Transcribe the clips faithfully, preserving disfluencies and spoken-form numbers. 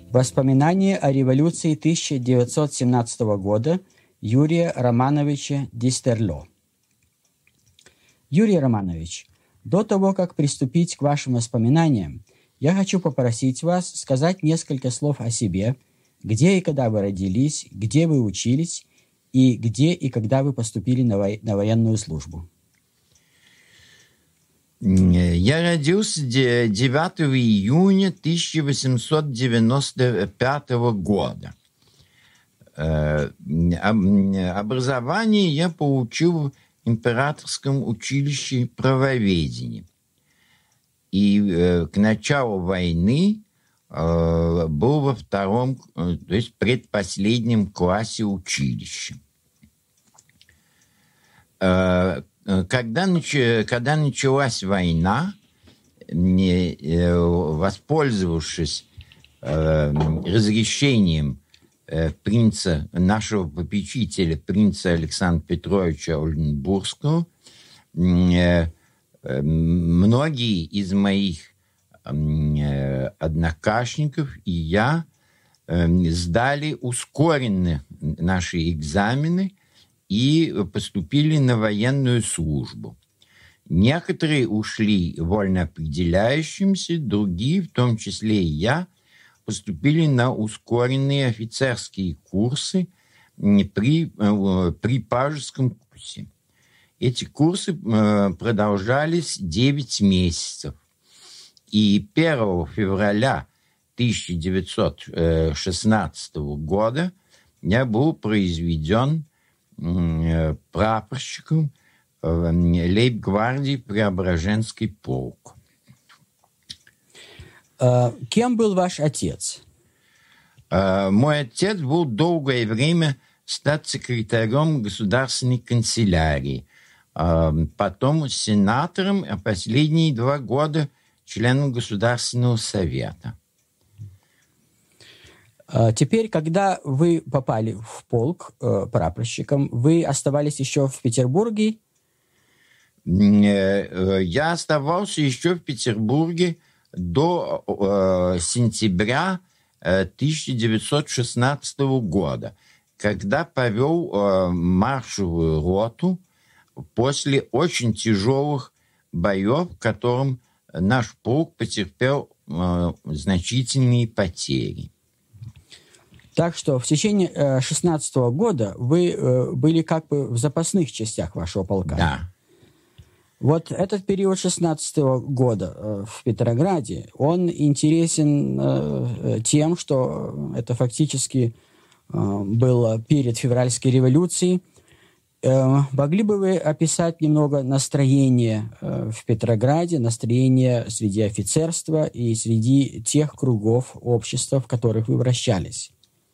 Воспоминания о революции тысяча девятьсот семнадцатого года Юрия Романовича Дистерло. Юрий Романович, до того, как приступить к вашим воспоминаниям, я хочу попросить вас сказать несколько слов о себе, где и когда вы родились, где вы учились, и где и когда вы поступили на, во... на военную службу. Я родился девятого июня тысяча восемьсот девяносто пятого года. Образование я получил в Императорском училище правоведения. И к началу войны был во втором, то есть предпоследнем классе училища. Когда, когда началась война, воспользовавшись разрешением принца, нашего попечителя, принца Александра Петровича Ольденбургского, многие из моих однокашников и я сдали ускоренно наши экзамены и поступили на военную службу. Некоторые ушли вольноопределяющимся, другие, в том числе и я, поступили на ускоренные офицерские курсы при, при Пажеском курсе. Эти курсы продолжались девять месяцев. И первого февраля тысяча девятьсот шестнадцатого года я был произведен прапорщиком лейб-гвардии Преображенский полк. Кем был ваш отец? Мой отец был долгое время статс-секретарем государственной канцелярии, потом сенатором, а последние два года членом Государственного совета. Теперь, когда вы попали в полк э, прапорщиком, вы оставались еще в Петербурге? Я оставался еще в Петербурге до э, сентября э, тысяча девятьсот шестнадцатого года, когда повел э, маршевую роту после очень тяжелых боев, в котором наш полк потерпел э, значительные потери. Так что в течение шестнадцатого года вы э, были как бы в запасных частях вашего полка. Да. Вот этот период шестнадцатого года э, в Петрограде, он интересен э, тем, что это фактически э, было перед февральской революцией. Э, могли бы вы описать немного настроение э, в Петрограде, настроение среди офицерства и среди тех кругов общества, в которых вы вращались?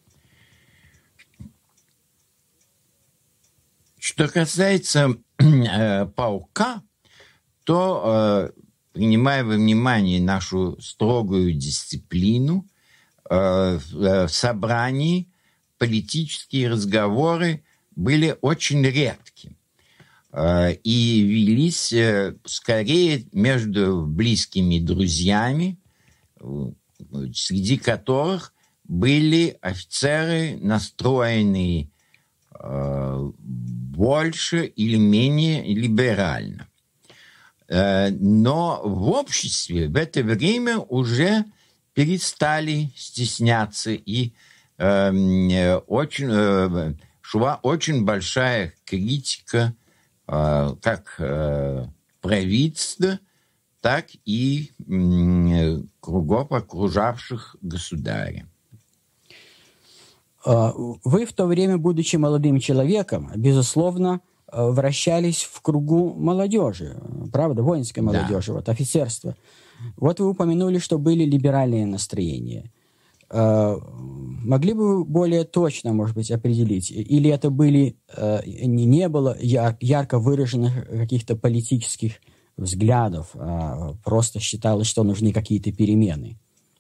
Что касается э, полка, то, э, принимая во внимание нашу строгую дисциплину, э, в собрании политические разговоры были очень редки э, и велись э, скорее между близкими друзьями, э, среди которых были офицеры, настроенные э, больше или менее либерально. Но в обществе в это время уже перестали стесняться, и э, очень, э, шла очень большая критика э, как э, правительства, так и э, кругов окружавших государя. Вы в то время, будучи молодым человеком, безусловно, вращались в кругу молодежи, правда, воинской молодежи, да. Вот, офицерства. Вот вы упомянули, что были либеральные настроения. Могли бы вы более точно, может быть, определить, или это были, не было ярко выраженных каких-то политических взглядов, а просто считалось, что нужны какие-то перемены?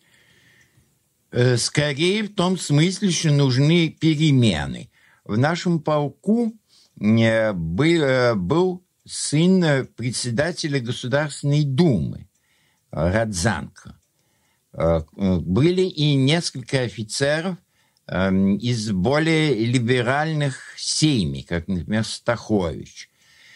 Скорее в том смысле, что нужны перемены. В нашем полку был, был сын председателя Государственной Думы Родзянко. были и несколько офицеров из более либеральных семей, как, например, Стахович.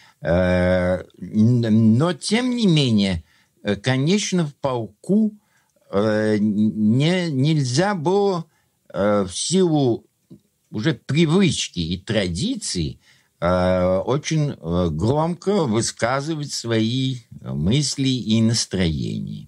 Но, тем не менее, конечно, в полку не, нельзя было в силу уже привычки и традиций очень громко высказывать свои мысли и настроения.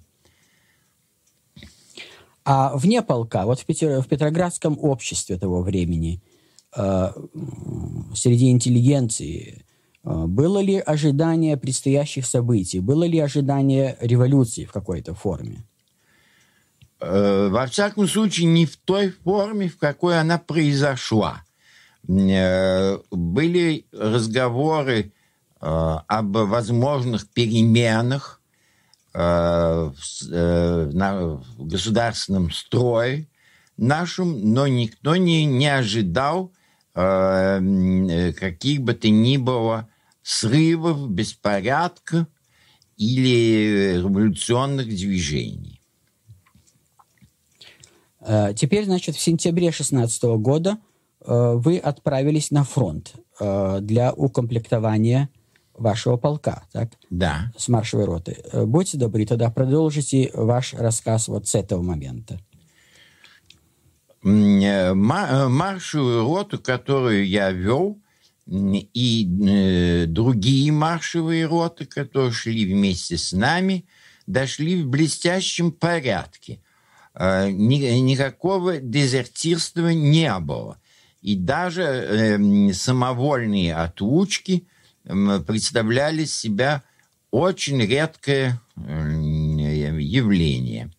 А вне полка, вот в, Петер, в Петроградском обществе того времени, э, среди интеллигенции, э, было ли ожидание предстоящих событий, было ли ожидание революции в какой-то форме? Э, во всяком случае, не в той форме, в какой она произошла. Э, были разговоры э, об возможных переменах в государственном строе нашем, но никто не, не ожидал э, каких бы то ни было срывов, беспорядков или революционных движений. Теперь, значит, в сентябре шестнадцатого года э, вы отправились на фронт э, для укомплектования вашего полка, так? Да. С маршевой роты. Будьте добры, тогда продолжите ваш рассказ вот с этого момента. Маршевую роту, которую я вел, и другие маршевые роты, которые шли вместе с нами, дошли в блестящем порядке. Никакого дезертирства не было. И даже самовольные отлучки представляли себя очень редкое явление.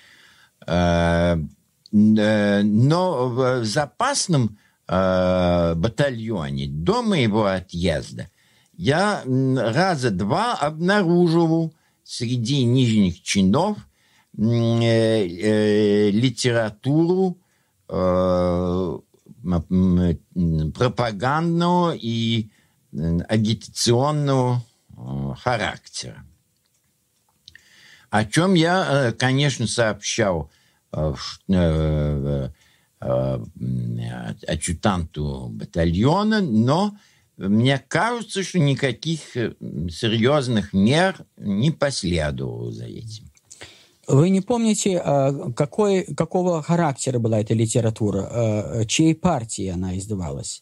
Но в запасном батальоне до моего отъезда я раза два обнаруживал среди нижних чинов литературу пропагандного и агитационного характера. О чем я, конечно, сообщал адъютанту батальона, но мне кажется, что никаких серьезных мер не последовало за этим. Вы не помните, какой, какого характера была эта литература, чьей партии она издавалась?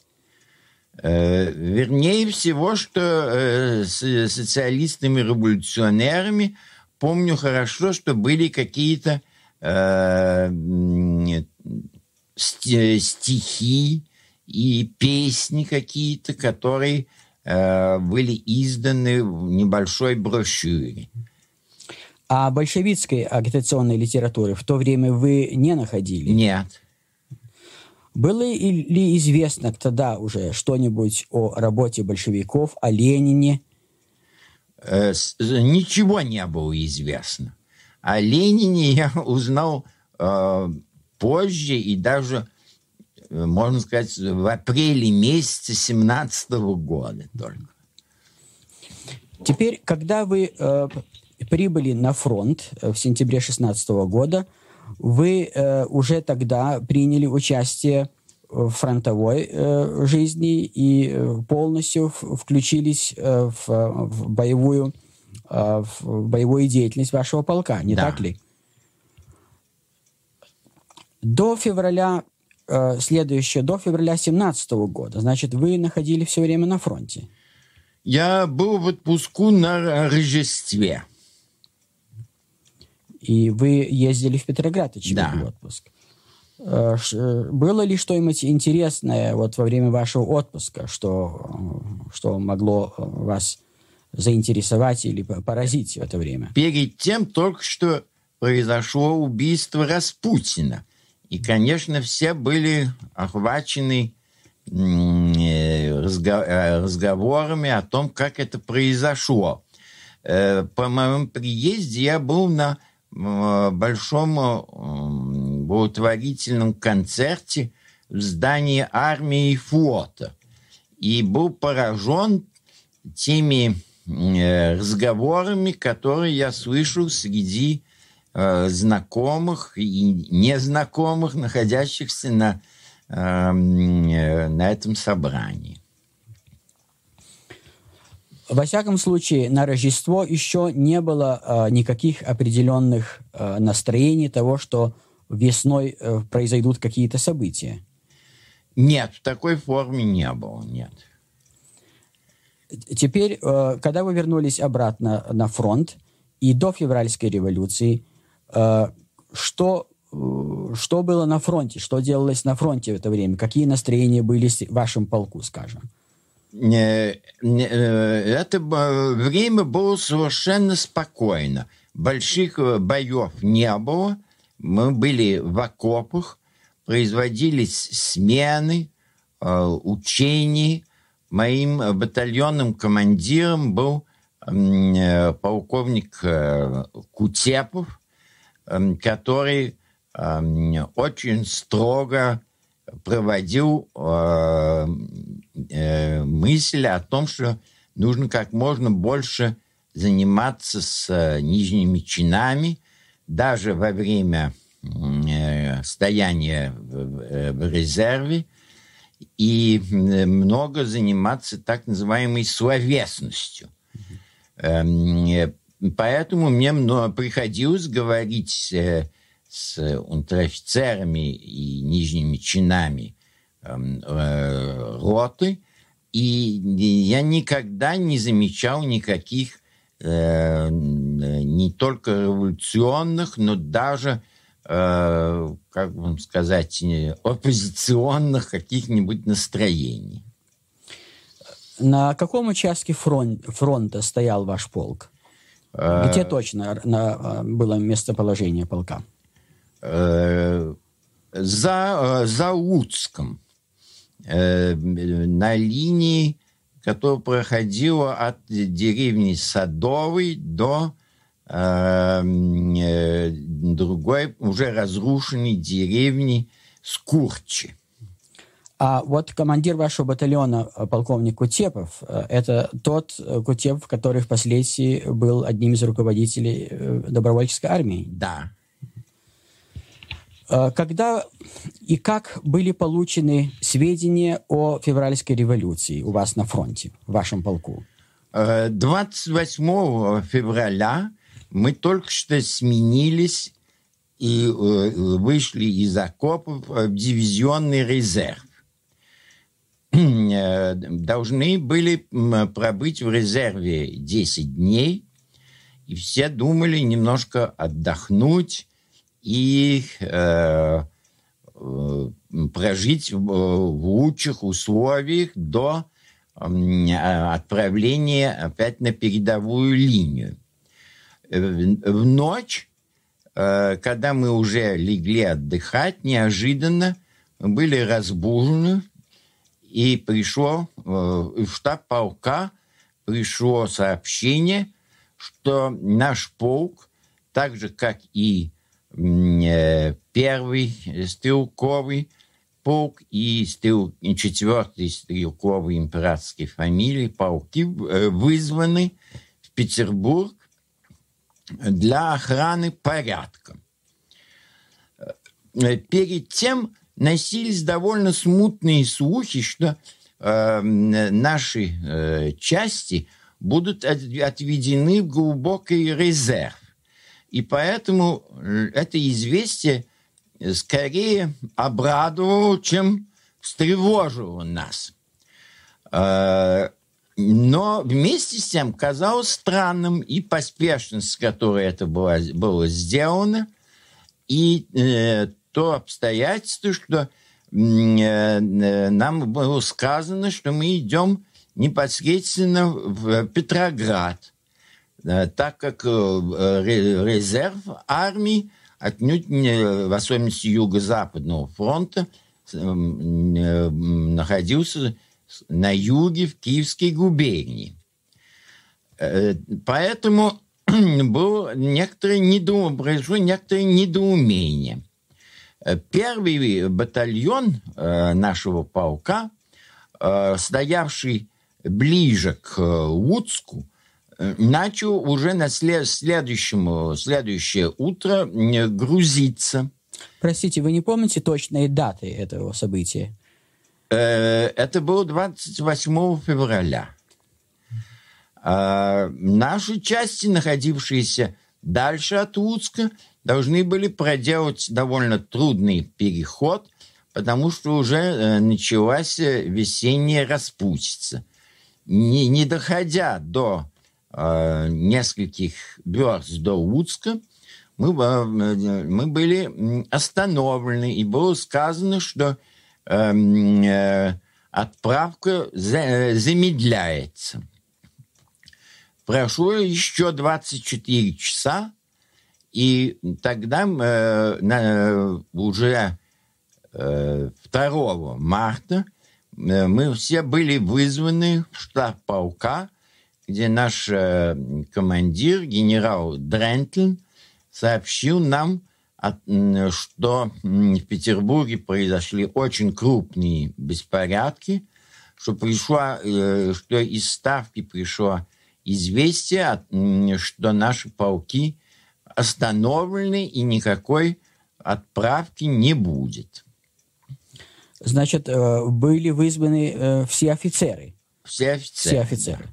Вернее всего, что с социалистами-революционерами помню хорошо, что были какие-то э, стихи и песни какие-то, которые э, были изданы в небольшой брошюре. А большевистской агитационной литературы в то время вы не находили? Нет. Было ли известно тогда уже что-нибудь о работе большевиков, о Ленине? Э, ничего не было известно. О Ленине я узнал э, позже и даже, можно сказать, в апреле месяце семнадцатого года только. Теперь, когда вы э, прибыли на фронт в сентябре шестнадцатого года, вы э, уже тогда приняли участие в фронтовой э, жизни и э, полностью в, включились э, в, в, боевую, э, в боевую деятельность вашего полка, не да. так ли? До февраля э, следующего, до февраля семнадцатого года, значит, вы находились все время на фронте. Я был в отпуску на Рождестве. И вы ездили в Петроград, очевидно, да. в отпуск. Было ли что-нибудь интересное вот во время вашего отпуска, что, что могло вас заинтересовать или поразить в это время? Перед тем только что произошло убийство Распутина. И, конечно, все были охвачены разговорами о том, как это произошло. По моему приезде я был на большом благотворительном концерте в здании армии и флота. И был поражен теми разговорами, которые я слышал среди э, знакомых и незнакомых, находящихся на, э, на этом собрании. Во всяком случае, на Рождество еще не было э, никаких определенных э, настроений того, что весной э, произойдут какие-то события. Нет, в такой форме не было, нет. Теперь, э, когда вы вернулись обратно на фронт и до февральской революции, э, что, э, что было на фронте, что делалось на фронте в это время, какие настроения были в вашем полку, скажем? Это время было совершенно спокойно. Больших боев не было. Мы были в окопах, производились смены, учения. Моим батальонным командиром был полковник Кутепов, который очень строго проводил э, э, мысль о том, что нужно как можно больше заниматься с э, нижними чинами, даже во время э, стояния в, в резерве, и много заниматься так называемой словесностью. Mm-hmm. Э, поэтому мне приходилось говорить э, с унтер-офицерами и нижними чинами э, э, роты, и я никогда не замечал никаких э, не только революционных, но даже, э, как вам сказать, оппозиционных каких-нибудь настроений. На каком участке фронт, фронта стоял ваш полк? Э, Где точно на, было местоположение полка? За, за Луцком, на линии, которая проходила от деревни Садовой до другой, уже разрушенной деревни Скурчи. А вот командир вашего батальона, полковник Кутепов, это тот Кутепов, который впоследствии был одним из руководителей добровольческой армии? Да. Когда и как были получены сведения о февральской революции у вас на фронте, в вашем полку? двадцать восьмого февраля мы только что сменились и вышли из окопов в дивизионный резерв. Должны были пробыть в резерве десять дней, и все думали немножко отдохнуть и э, э, прожить в, в лучших условиях до э, отправления опять на передовую линию. В, в ночь, э, когда мы уже легли отдыхать, неожиданно мы были разбужены, и пришло э, в штаб полка пришло сообщение, что наш полк, так же как и первый стрелковый полк и стрел... четвертый стрелковый императорской фамилии полки вызваны в Петербург для охраны порядка. Перед тем носились довольно смутные слухи, что э, наши э, части будут от... отведены в глубокий резерв. И поэтому это известие скорее обрадовало, чем встревожило нас. Но вместе с тем казалось странным и поспешность, с которой это было, было сделано, и то обстоятельство, что нам было сказано, что мы идем непосредственно в Петроград, так как резерв армии, отнюдь не, в особенности Юго-Западного фронта, находился на юге в Киевской губернии. Поэтому было некоторое недоумение, произошло некоторое недоумение. Первый батальон нашего полка, стоявший ближе к Луцку, начал уже на след, следующему, следующее утро грузиться. Простите, вы не помните точной даты этого события? Это было двадцать восьмого февраля. Наши части, находившиеся дальше от Луцка, должны были проделать довольно трудный переход, потому что уже началась весенняя распутица. Не, не доходя до э, нескольких верст до Луцка, мы, мы были остановлены, и было сказано, что э, э, отправка за, замедляется. Прошло еще двадцать четыре часа, и тогда э, на, уже э, второго марта мы все были вызваны в штаб полка, где наш э, командир, генерал Дрентлин, сообщил нам, от, что в Петербурге произошли очень крупные беспорядки, что, пришло, э, что из Ставки пришло известие, что наши полки остановлены и никакой отправки не будет. Значит, были вызваны все офицеры? Все офицеры. Все офицеры.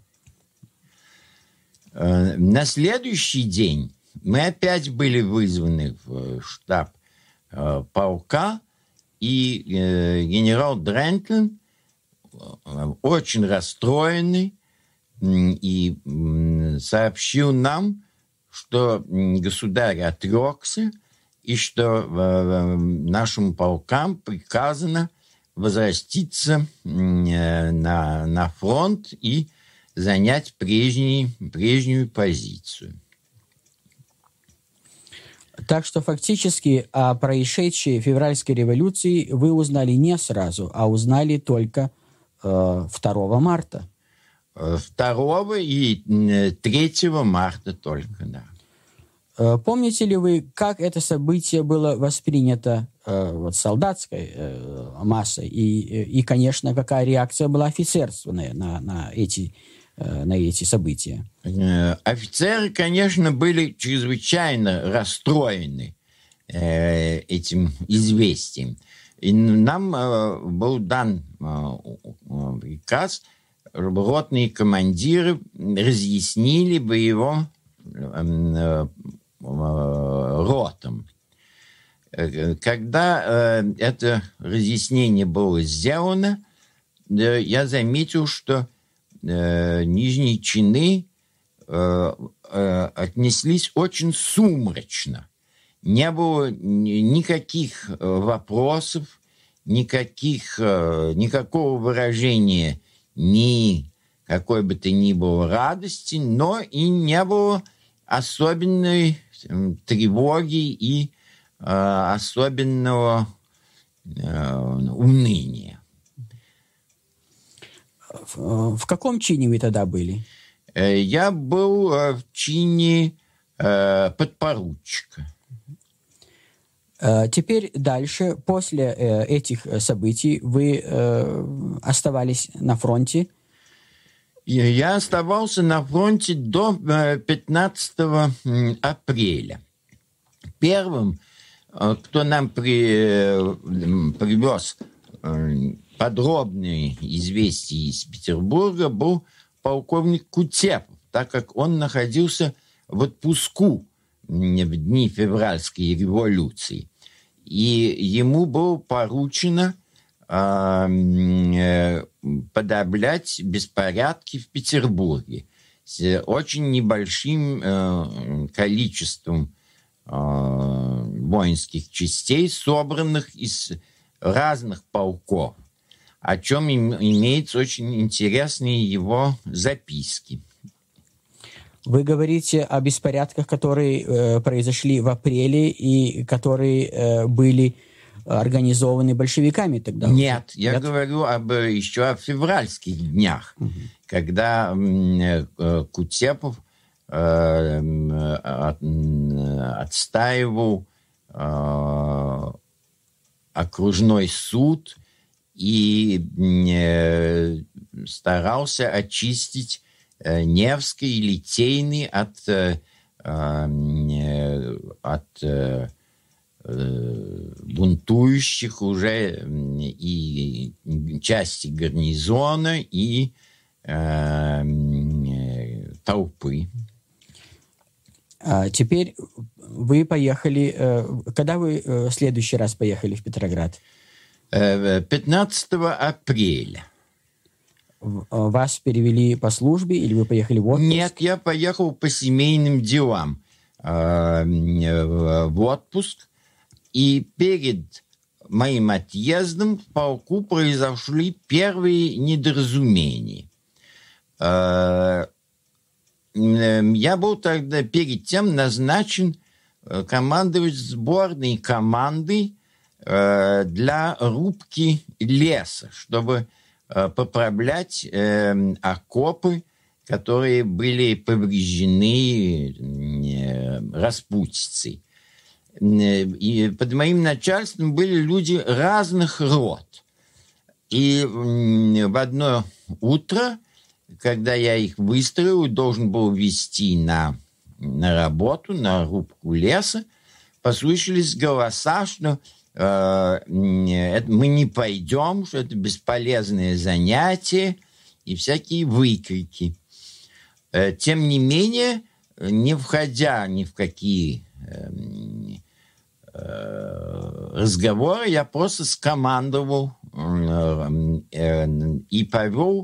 Да. На следующий день мы опять были вызваны в штаб полка, и генерал Дрентлин, очень расстроенный, и сообщил нам, что государь отрекся, и что нашим полкам приказано возвратиться на, на фронт и занять прежний, прежнюю позицию. Так что фактически о происшедшей февральской революции вы узнали не сразу, а узнали только э, второго марта. второго и третьего марта только, да. Помните ли вы, как это событие было воспринято э, вот, солдатской э, массой? И, и, конечно, какая реакция была офицерственная на, на, эти, э, на эти события? Офицеры, конечно, были чрезвычайно расстроены э, этим известием. И нам э, был дан э, приказ, чтобы ротные командиры разъяснили боевым э, ротам. Когда э, это разъяснение было сделано, э, я заметил, что э, нижние чины э, э, отнеслись очень сумрачно. Не было никаких вопросов, никаких, э, никакого выражения ни какой бы то ни было радости, но и не было особенной тревоги и э, особенного э, уныния. В, в каком чине вы тогда были? Я был в чине э, подпоручика. Теперь дальше, после этих событий, вы оставались на фронте? Я оставался на фронте до пятнадцатого апреля. Первым, кто нам при, привез подробные известия из Петербурга, был полковник Кутепов, так как он находился в отпуску в дни февральской революции. И ему было поручено э, подавлять беспорядки в Петербурге с очень небольшим э, количеством э, воинских частей, собранных из разных полков, о чем им, имеются очень интересные его записки. Вы говорите о беспорядках, которые э, произошли в апреле и которые э, были организованы большевиками тогда? Нет, я Нет? говорю об, еще о февральских днях, угу. когда э, Кутепов э, от, отстаивал э, окружной суд и э, старался очистить Невской и Литейной от, от бунтующих уже и части гарнизона, и толпы. А теперь вы поехали... Когда вы в следующий раз поехали в Петроград? пятнадцатого апреля. Вас перевели по службе или вы поехали в отпуск? Нет, я поехал по семейным делам в отпуск. И перед моим отъездом в полку произошли первые недоразумения. Я был тогда перед тем назначен командовать сборной командой для рубки леса, чтобы поправлять окопы, которые были повреждены распутицей. И под моим начальством были люди разных род. И в одно утро, когда я их выстроил, должен был вести на, на работу, на рубку леса, послышались голоса, что э, это мы не пойдем, что это бесполезное занятие, и всякие выкрики. Э, тем не менее, не входя ни в какие э, э, разговоры, я просто скомандовал э, э, и повел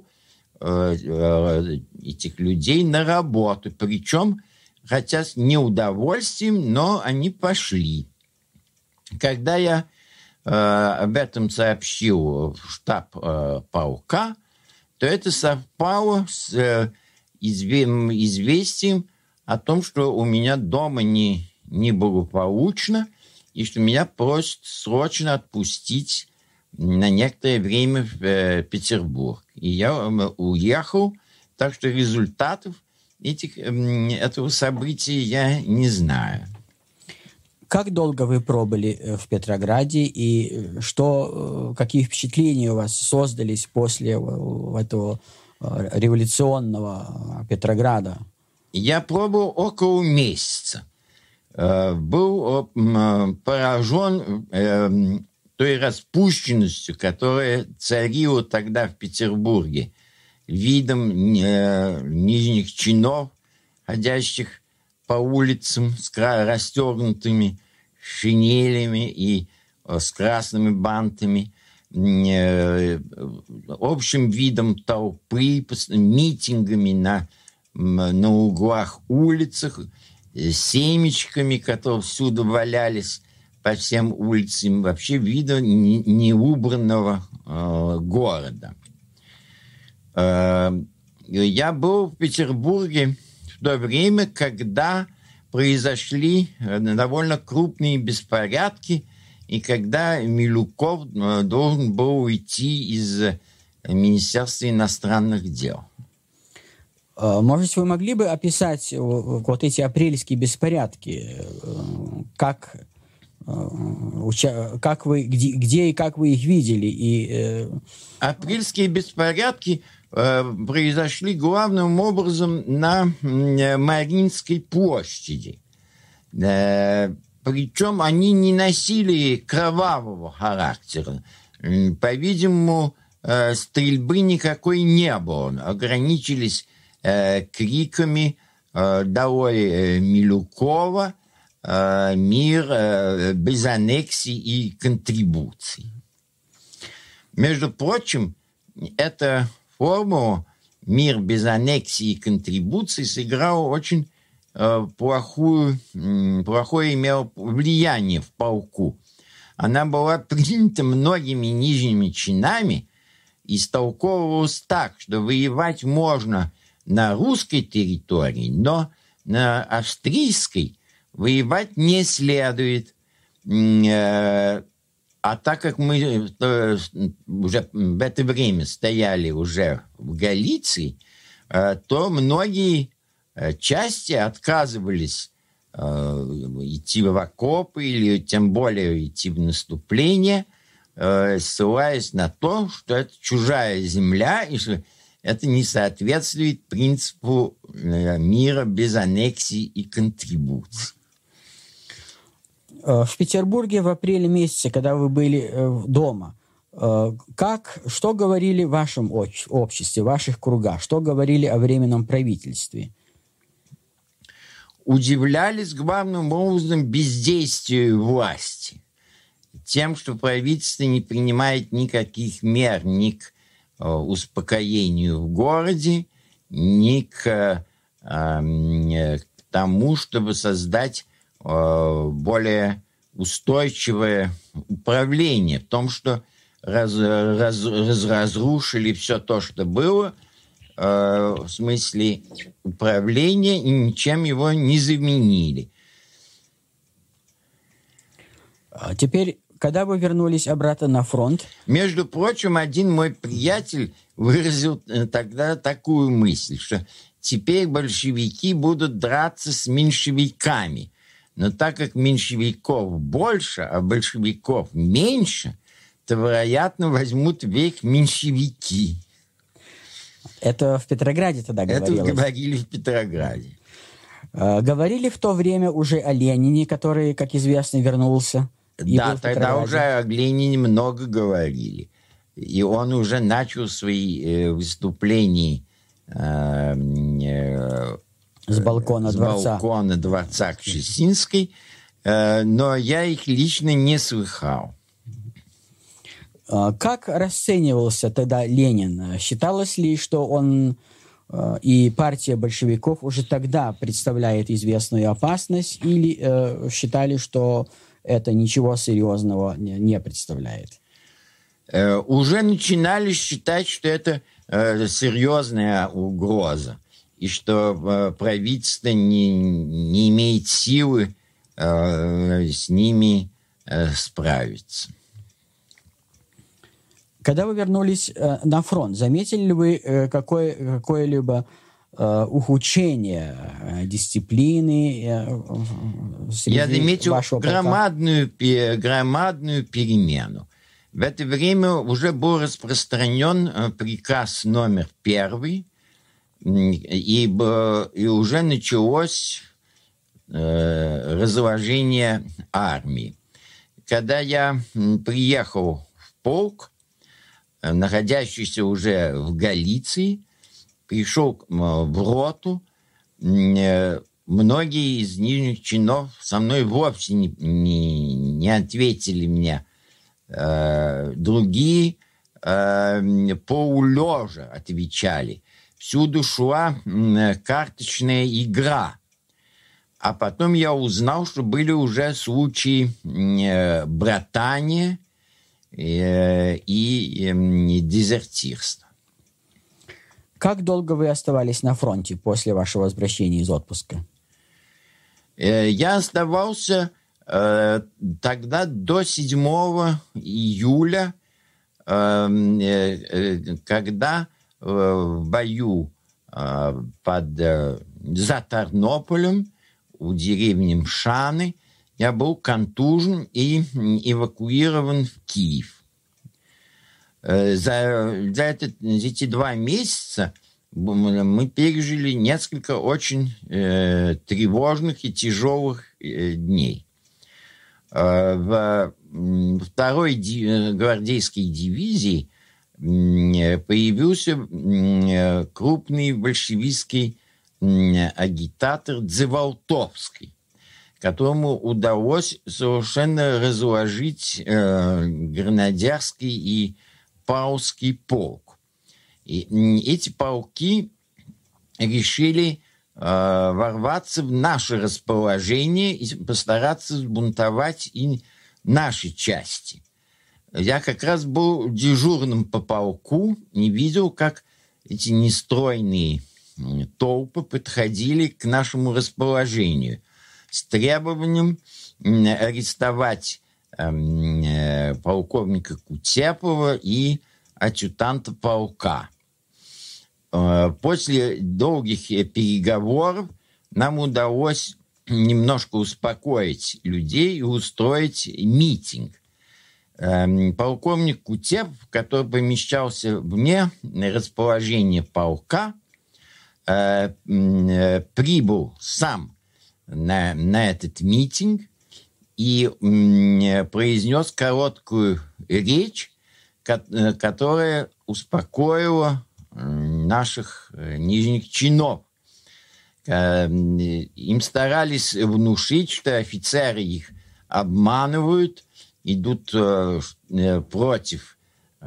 этих людей на работу. Причем, хотя с неудовольствием, но они пошли. Когда я э, об этом сообщил в штаб э, полка, то это совпало с э, известием о том, что у меня дома не, не благополучно, и что меня просят срочно отпустить на некоторое время в э, Петербург. И я э, уехал, так что результатов этих, э, этого события я не знаю. Как долго вы пробыли в Петрограде, и что, какие впечатления у вас создались после этого революционного Петрограда? Я пробыл около месяца. Э, был э, поражен э, той распущенностью, которая царила тогда в Петербурге, видом э, нижних чинов, ходящих по улицам с расстегнутыми шинелями и э, с красными бантами, э, общим видом толпы, митингами на, на углах улицах, семечками, которые всюду валялись по всем улицам, вообще вида неубранного э, города. Э, я был в Петербурге в то время, когда произошли довольно крупные беспорядки, и когда Милюков э, должен был уйти из Министерства иностранных дел. Может, вы могли бы описать вот эти апрельские беспорядки? Как... Как вы, где, где и как вы их видели? И, э... Апрельские беспорядки э, произошли главным образом на э, Мариинской площади. Э, причем они не носили кровавого характера. Э, по-видимому, э, стрельбы никакой не было. Ограничились э, криками э, «Долой э, Милюкова», «Мир без аннексий и контрибуций». Между прочим, эта формула «Мир без аннексий и контрибуций» сыграла очень э, плохую, э, плохое имело влияние в полку. Она была принята многими нижними чинами и истолковывалась так, что воевать можно на русской территории, но на австрийской воевать не следует. А так как мы уже в это время стояли уже в Галиции, то многие части отказывались идти в окопы или тем более идти в наступление, ссылаясь на то, что это чужая земля и что это не соответствует принципу мира без аннексий и контрибуций. В Петербурге в апреле месяце, когда вы были дома, как, что говорили в вашем обществе, в ваших кругах? Что говорили о Временном правительстве? Удивлялись главным образом бездействию власти. Тем, что правительство не принимает никаких мер ни к э, успокоению в городе, ни к, э, к тому, чтобы создать э, более устойчивое управление. В том, что раз, раз, раз, разрушили все то, что было, э, в смысле управления, и ничем его не заменили. А теперь, когда вы вернулись обратно на фронт... Между прочим, один мой приятель выразил тогда такую мысль, что теперь большевики будут драться с меньшевиками. Но так как меньшевиков больше, а большевиков меньше, то, вероятно, возьмут верх меньшевики. Это в Петрограде тогда говорилось? Это говорили в Петрограде. А, говорили в то время уже о Ленине, который, как известно, вернулся? Да, тогда уже о Ленине много говорили. И он уже начал свои э, выступления э, э, с балкона с дворца, балкона дворца Кшесинской, э, но я их лично не слыхал. Как расценивался тогда Ленин? Считалось ли, что он э, и партия большевиков уже тогда представляет известную опасность, или э, считали, что это ничего серьезного не, не представляет? Э, уже начинали считать, что это э, серьезная угроза, и что э, правительство не, не имеет силы э, с ними э, справиться. Когда вы вернулись э, на фронт, заметили ли вы э, какое, какое-либо э, ухудшение э, дисциплины э, среди Я заметил вашего громадную, громадную перемену. В это время уже был распространен э, приказ номер первый, и, и уже началось э, разложение армии. Когда я приехал в полк, находящийся уже в Галиции, пришел в роту, многие из нижних чинов со мной вовсе не, не, не ответили мне. Другие полулежа отвечали. Всюду шла карточная игра. А потом я узнал, что были уже случаи братания и, и, и дезертирства. Как долго вы оставались на фронте после вашего возвращения из отпуска? Я оставался э, тогда до седьмого июля, э, э, когда э, в бою э, под, э, за Тарнополем у деревни Мшаны я был контужен и эвакуирован в Киев. За, за этот, эти два месяца мы пережили несколько очень э, тревожных и тяжелых э, дней. Э, в второй ди, гвардейской дивизии э, появился э, крупный большевистский э, агитатор Дзевалтовский, которому удалось совершенно разложить э, гренадерский и паусский полк. И эти полки решили э, ворваться в наше расположение и постараться сбунтовать и наши части. Я как раз был дежурным по полку и видел, как эти нестройные толпы подходили к нашему расположению с требованием арестовать э, полковника Кутепова и адъютанта полка. Э, после долгих переговоров нам удалось немножко успокоить людей и устроить митинг. Полковник Кутепов, который помещался вне расположения полка, прибыл сам на, на этот митинг и произнес короткую речь, которая успокоила наших нижних чинов. Им старались внушить, что офицеры их обманывают, идут против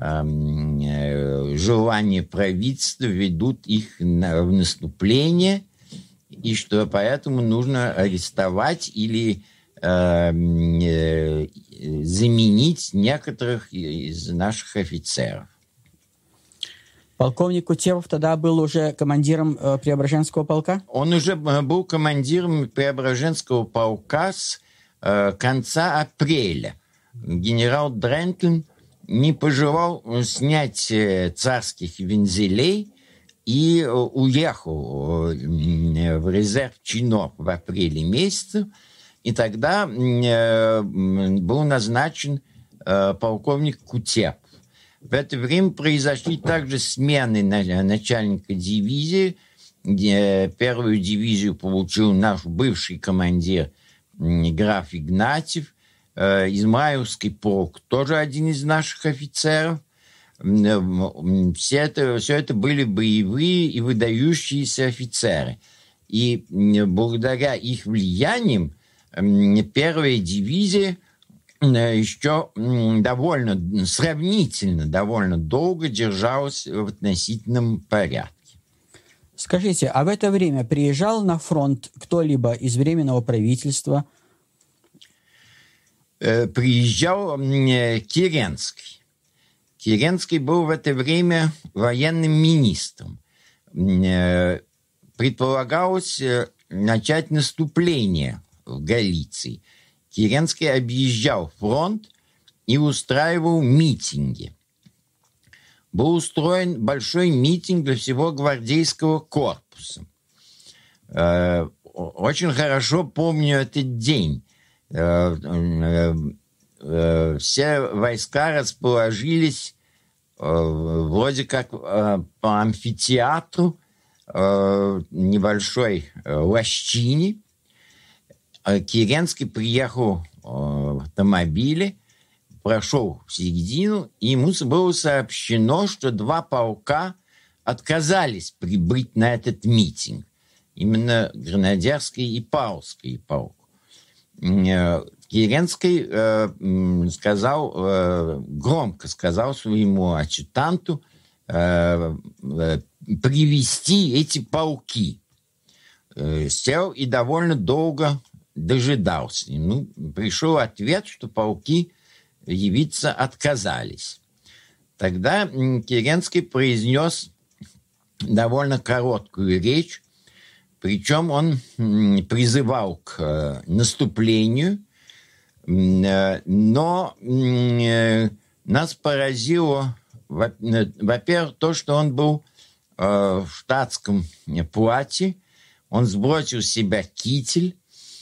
желания правительства, ведут их на, в наступление, и что поэтому нужно арестовать или э, э, заменить некоторых из наших офицеров. Полковник Кутепов тогда был уже командиром э, Преображенского полка? Он уже был командиром Преображенского полка с э, конца апреля. Генерал Дрентлин не пожелал снять царских вензелей и уехал в резерв чинов в апреле месяце. И тогда был назначен полковник Кутепов. В это время произошли также смены начальника дивизии. Первую дивизию получил наш бывший командир граф Игнатьев. Измайловский полк, тоже один из наших офицеров. Все это, все это были боевые и выдающиеся офицеры. И благодаря их влияниям первая дивизия еще довольно, сравнительно, довольно долго держалась в относительном порядке. Скажите, а в это время приезжал на фронт кто-либо из Временного правительства? Приезжал Керенский. Керенский был в это время военным министром. Предполагалось начать наступление в Галиции. Керенский объезжал фронт и устраивал митинги. Был устроен большой митинг для всего гвардейского корпуса. Очень хорошо помню этот день. Все войска расположились вроде как по амфитеатру небольшой лощине. Керенский приехал в автомобиле, прошел в середину, и ему было сообщено, что два полка отказались прибыть на этот митинг. Именно Гренадерский и Павловский полк. Керенский э, сказал, э, громко сказал своему адъютанту э, э, привести эти полки. Э, сел и довольно долго дожидался. Ну, пришел ответ, что полки явиться отказались. Тогда Керенский произнес довольно короткую речь, причем он призывал к наступлению, но нас поразило, во-первых, то, что он был в штатском платье, он сбросил с себя китель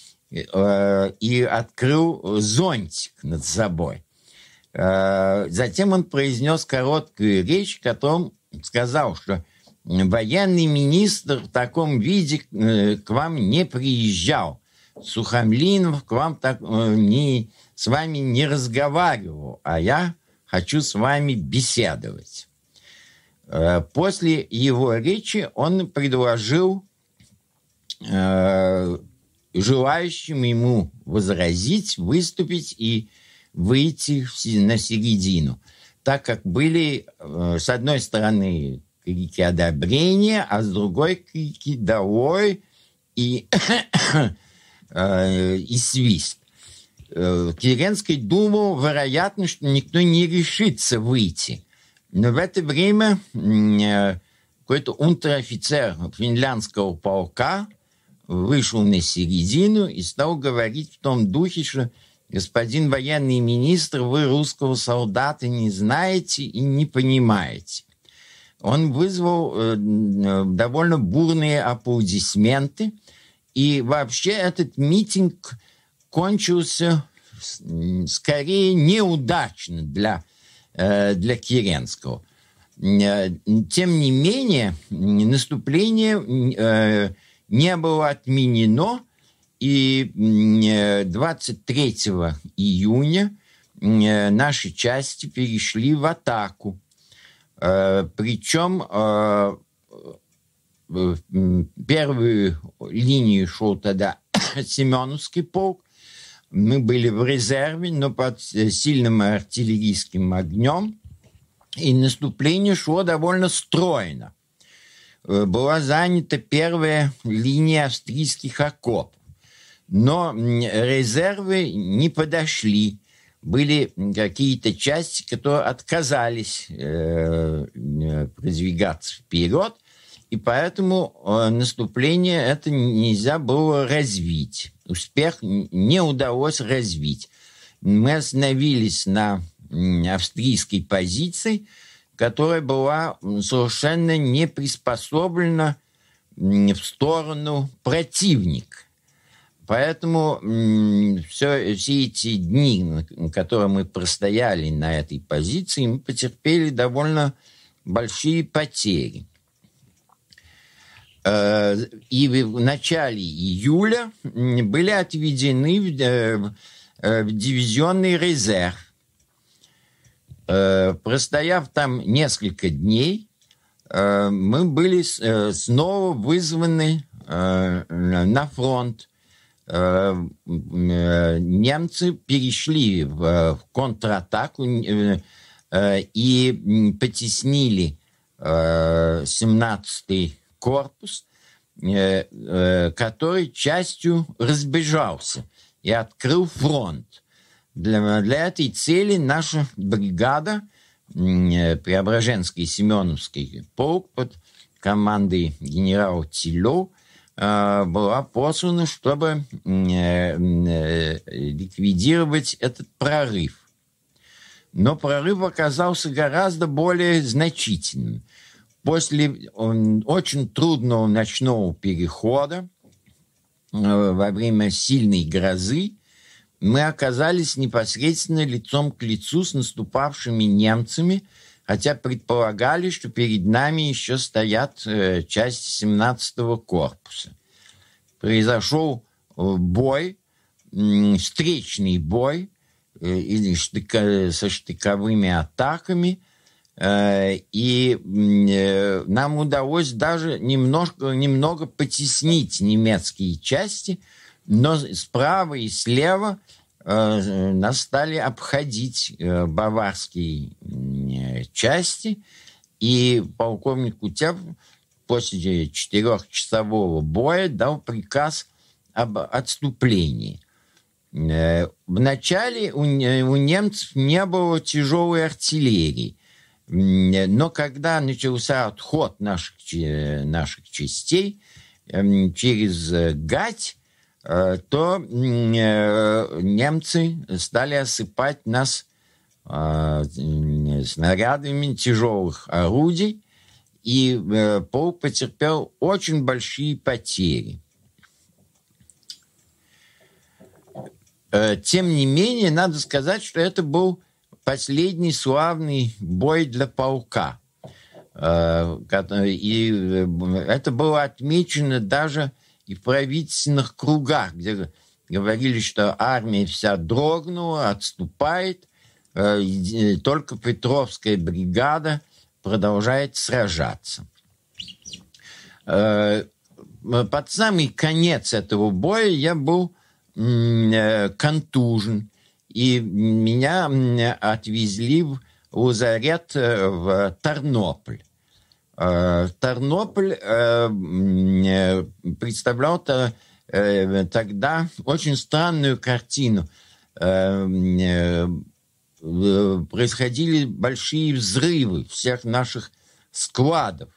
и открыл зонтик над собой. Затем он произнес короткую речь, в котором сказал, что военный министр в таком виде к вам не приезжал. Сухомлинов к вам так, не, с вами не разговаривал, а я хочу с вами беседовать. После его речи он предложил э, желающим ему возразить, выступить и выйти на середину, так как были э, с одной стороны крики одобрения, а с другой крики «долой» и, и свист. Керенский думал, вероятно, что никто не решится выйти. Но в это время какой-то унтер-офицер финляндского полка вышел на середину и стал говорить в том духе, что господин военный министр, вы русского солдата не знаете и не понимаете. Он вызвал э, довольно бурные аплодисменты, и вообще этот митинг кончился скорее неудачно для, для Керенского. Тем не менее, наступление не было отменено, и двадцать третьего июня наши части перешли в атаку. Причем в первую линию шел тогда Семеновский полк. Мы были в резерве, но под сильным артиллерийским огнем. И наступление шло довольно стройно. Была занята первая линия австрийских окопов. Но резервы не подошли. Были какие-то части, которые отказались э, продвигаться вперед. И поэтому э, наступление это нельзя было развить. Успех не удалось развить. Мы остановились на австрийской позиции, которая была совершенно не приспособлена в сторону противника. Поэтому все, все эти дни, которые мы простояли на этой позиции, мы потерпели довольно большие потери. И в начале июля были отведены в дивизионный резерв. Простояв там несколько дней, мы были снова вызваны на фронт. Немцы перешли в контратаку и потеснили семнадцатый корпус, который частью разбежался и открыл фронт. Для, для этой цели наша бригада, Преображенский и Семеновский полк под командой генерала Тилё, была послана, чтобы ликвидировать этот прорыв. Но прорыв оказался гораздо более значительным. После очень трудного ночного перехода во время сильной грозы мы оказались непосредственно лицом к лицу с наступавшими немцами, хотя предполагали, что перед нами еще стоят э, части семнадцатого корпуса. Произошел э, бой, э, встречный бой э, или штыка, со штыковыми атаками, э, и э, нам удалось даже немножко, немного потеснить немецкие части, но справа и слева э, нас стали обходить э, баварские э, части, и полковник Кутепов после четырехчасового боя дал приказ об отступлении. Э, вначале у, у немцев не было тяжелой артиллерии, э, но когда начался отход наших, э, наших частей э, через э, Гать, то немцы стали осыпать нас снарядами тяжелых орудий, и полк потерпел очень большие потери. Тем не менее, надо сказать, что это был последний славный бой для полка. И это было отмечено даже и в правительственных кругах, где говорили, что армия вся дрогнула, отступает, только Петровская бригада продолжает сражаться. Под самый конец этого боя я был контужен, и меня отвезли в лазарет в Тарнополь. Тарнополь представлял тогда очень странную картину. Происходили большие взрывы всех наших складов.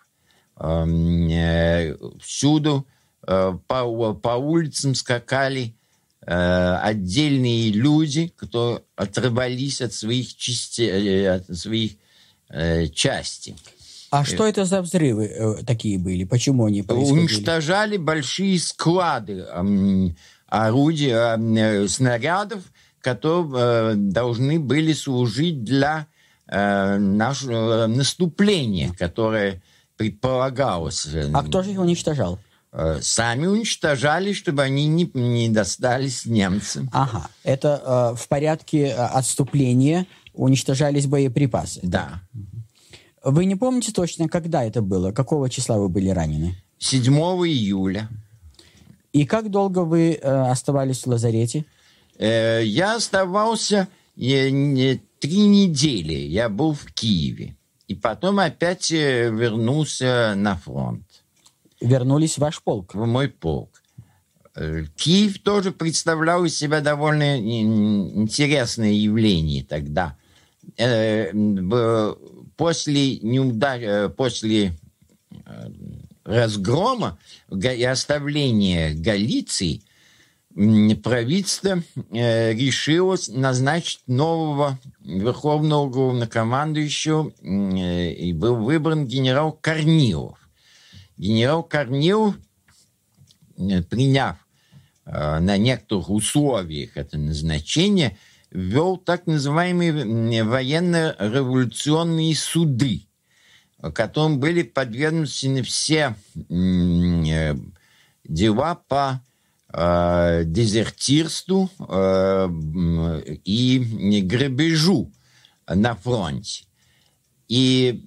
Всюду по, по улицам скакали отдельные люди, которые оторвались от своих частей, от своих частей. А что это за взрывы э, такие были? Почему они происходили? Уничтожали большие склады э, орудий, э, снарядов, которые должны были служить для нашего наступления, которое предполагалось. А кто же их уничтожал? Сами уничтожали, чтобы они не, не достались немцам. Ага, это э, в порядке отступления уничтожались боеприпасы? Да. Вы не помните точно, когда это было? Какого числа вы были ранены? седьмого июля. И как долго вы э, оставались в лазарете? Э, я оставался э, не, три недели. Я был в Киеве. И потом опять э, вернулся на фронт. Вернулись в ваш полк? В мой полк. Э, Киев тоже представлял из себя довольно интересное явление тогда. Э, после неудачи, после разгрома и оставления Галиции правительство э, решило назначить нового верховного главнокомандующего, э, и был выбран генерал Корнилов. Генерал Корнилов, э, приняв э, на некоторых условиях это назначение, ввел так называемые военно-революционные суды, которым были подвергнуты все э, дела по э, дезертирству э, и грабежу на фронте. И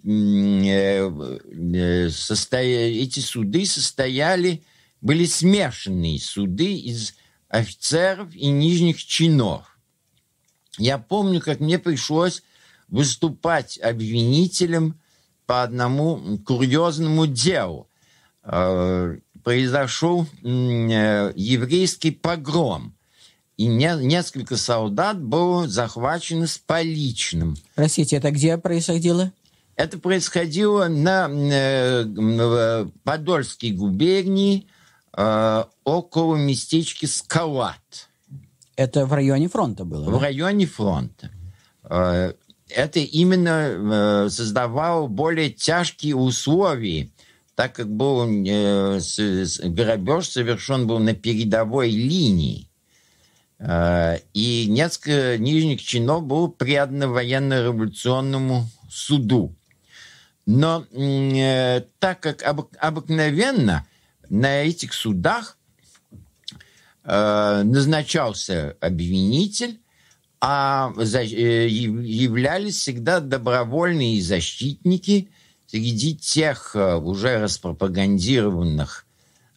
э, состоя... эти суды состояли, были смешанные суды из офицеров и нижних чинов. Я помню, как мне пришлось выступать обвинителем по одному курьезному делу. Э, произошел э, еврейский погром, и не, несколько солдат было захвачено с поличным. Простите, это где происходило? Это происходило на э, Подольской губернии, э, около местечка Скалат. Это в районе фронта было? В да? районе фронта. Э, Это именно э, создавало более тяжкие условия, так как был э, с, с, грабеж совершен был на передовой линии. Э, и несколько нижних чинов было предано военно-революционному суду. Но э, так как обык, обыкновенно на этих судах э, назначался обвинитель, а являлись всегда добровольные защитники среди тех уже распропагандированных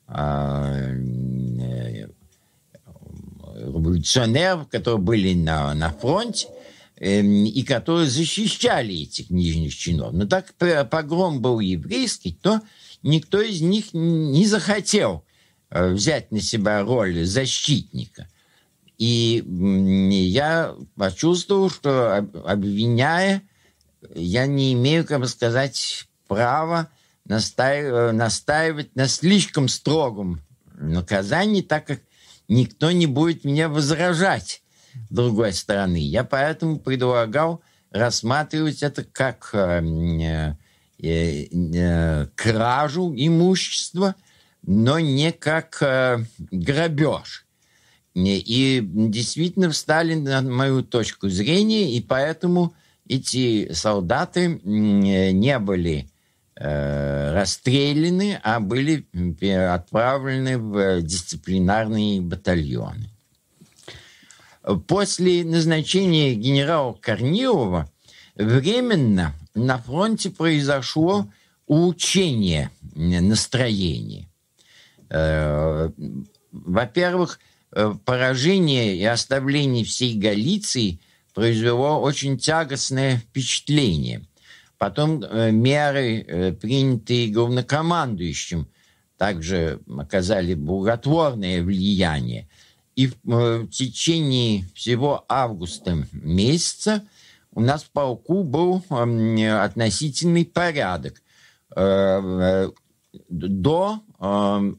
революционеров, которые были на, на фронте и которые защищали этих нижних чинов. Но так как погром был еврейский, то никто из них не захотел взять на себя роль защитника. И я почувствовал, что, обвиняя, я не имею, как бы сказать, права настаивать, настаивать на слишком строгом наказании, так как никто не будет меня возражать с другой стороны. Я поэтому предлагал рассматривать это как э, э, э, кражу имущества, но не как э, грабеж. И действительно встали на мою точку зрения, и поэтому эти солдаты не были э, расстреляны, а были отправлены в дисциплинарные батальоны. После назначения генерала Корнилова временно на фронте произошло улучшение настроения. Э, во-первых, поражение и оставление всей Галиции произвело очень тягостное впечатление. Потом э, меры, э, принятые главнокомандующим, также оказали благотворное влияние. И в, э, в течение всего августа месяца у нас в полку был э, относительный порядок. Э, э, до э,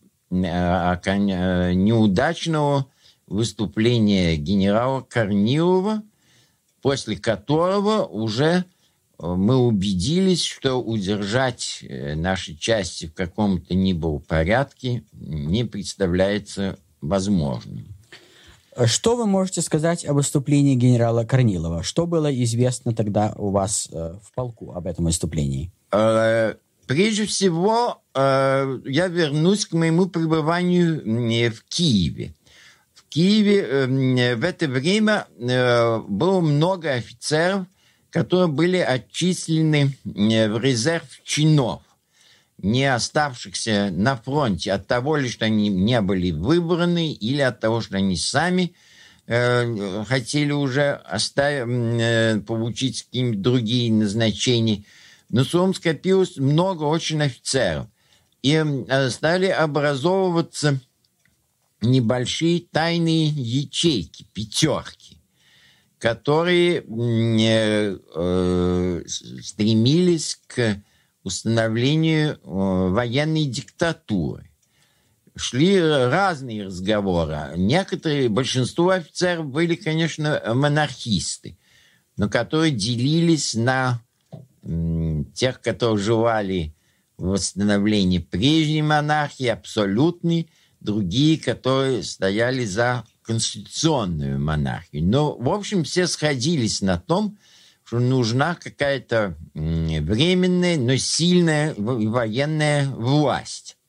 неудачного выступления генерала Корнилова, после которого уже мы убедились, что удержать наши части в каком-то ни было порядке не представляется возможным. Что вы можете сказать о выступлении генерала Корнилова? Что было известно тогда у вас э, в полку об этом выступлении? Э, прежде всего, э, я вернусь к моему пребыванию э, в Киеве. В Киеве э, в это время э, было много офицеров, которые были отчислены э, в резерв чинов, не оставшихся на фронте от того лишь, что они не были выбраны или от того, что они сами э, хотели уже оставить, э, получить какие-нибудь другие назначения. Но словом скопилось много очень офицеров. И э, стали образовываться небольшие тайные ячейки, пятерки, которые э, э, стремились к установлению э, военной диктатуры. Шли разные разговоры. Некоторые, большинство офицеров были, конечно, монархисты, но которые делились на э, тех, которые желали восстановления прежней монархии, абсолютной, другие, которые стояли за конституционную монархию. Но, в общем, все сходились на том, что нужна какая-то временная, но сильная военная власть.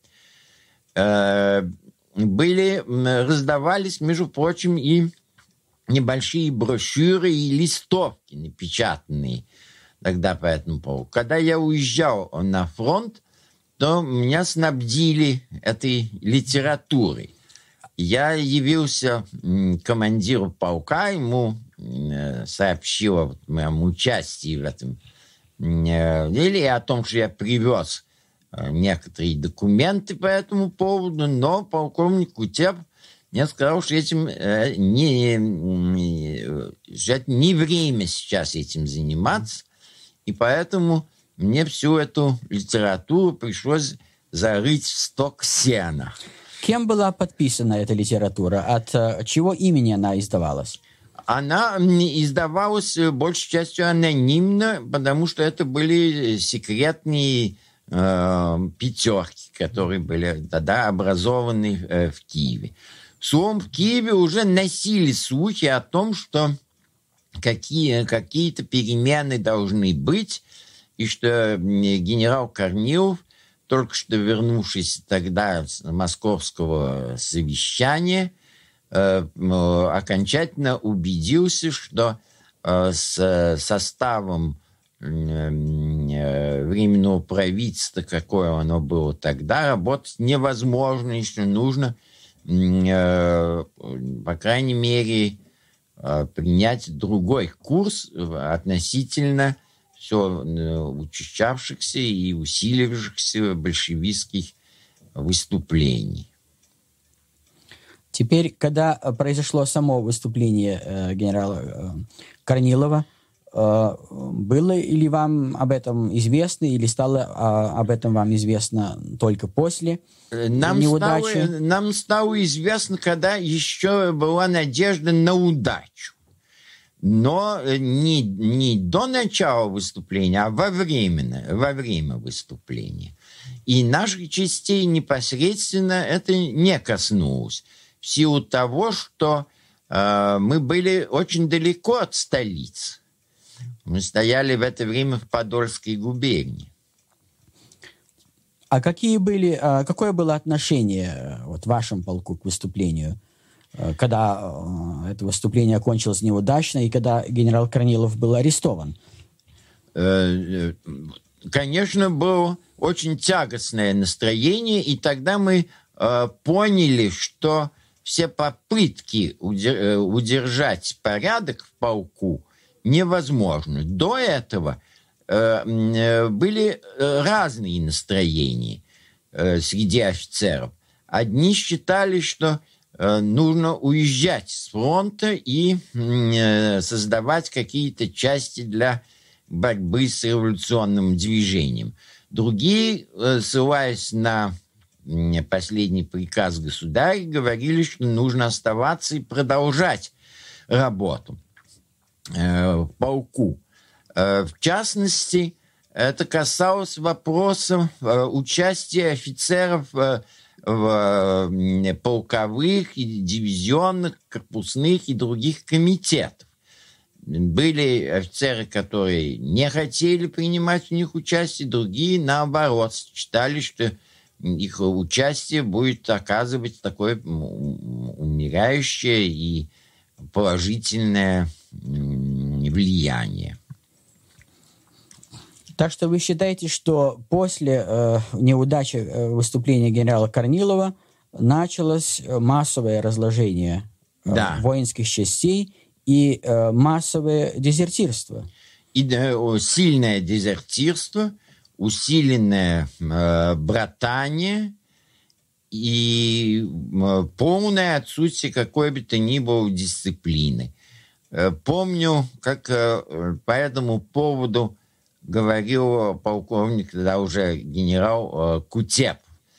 Были, раздавались, между прочим, и небольшие брошюры и листовки, напечатанные тогда по этому поводу. Когда я уезжал на фронт, то меня снабдили этой литературой. Я явился командиру полка, ему сообщил о моем участии в этом, или о том, что я привез некоторые документы по этому поводу, но полковник Кутеп мне сказал, что этим не, что это не время сейчас этим заниматься, и поэтому мне всю эту литературу пришлось зарыть в сток сена. Кем была подписана эта литература? От чего имени она издавалась? Она издавалась большей частью анонимно, потому что это были секретные э, пятерки, которые были тогда образованы э, в Киеве. Словом, в Киеве уже носили слухи о том, что какие, какие-то перемены должны быть, и что генерал Корнилов, только что вернувшись тогда с московского совещания, э, окончательно убедился, что э, с составом э, временного правительства, какое оно было тогда, работать невозможно, и что нужно, э, по крайней мере, э, принять другой курс относительно все учащавшихся и усилившихся большевистских выступлений. Теперь, когда произошло само выступление э, генерала э, Корнилова, э, было ли вам об этом известно, или стало э, об этом вам известно только после нам неудачи? Стало, нам стало известно, когда еще была надежда на удачу. Но не, не до начала выступления, а во время, во время выступления. И наших частей непосредственно это не коснулось. В силу того, что э, мы были очень далеко от столицы. Мы стояли в это время в Подольской губернии. А какие были, э, какое было отношение вот, в вашем полку к выступлению? Когда э, это выступление окончилось неудачно, и когда генерал Корнилов был арестован? Конечно, было очень тягостное настроение, и тогда мы э, поняли, что все попытки удер- удержать порядок в полку невозможны. До этого э, были разные настроения э, среди офицеров. Одни считали, что нужно уезжать с фронта и э, создавать какие-то части для борьбы с революционным движением. Другие, э, ссылаясь на э, последний приказ государя, говорили, что нужно оставаться и продолжать работу э, в полку. Э, в частности, это касалось вопроса э, участия офицеров э, в полковых, и дивизионных, корпусных и других комитетов. Были офицеры, которые не хотели принимать в них участие, другие, наоборот, считали, что их участие будет оказывать такое умиряющее и положительное влияние. Так что вы считаете, что после э, неудачи э, выступления генерала Корнилова началось массовое разложение э, да. воинских частей и э, массовое дезертирство? И да, сильное дезертирство, усиленное э, братание и э, полное отсутствие какой бы то ни было дисциплины. Э, помню, как э, по этому поводу говорил полковник, тогда уже генерал э, Кутеп.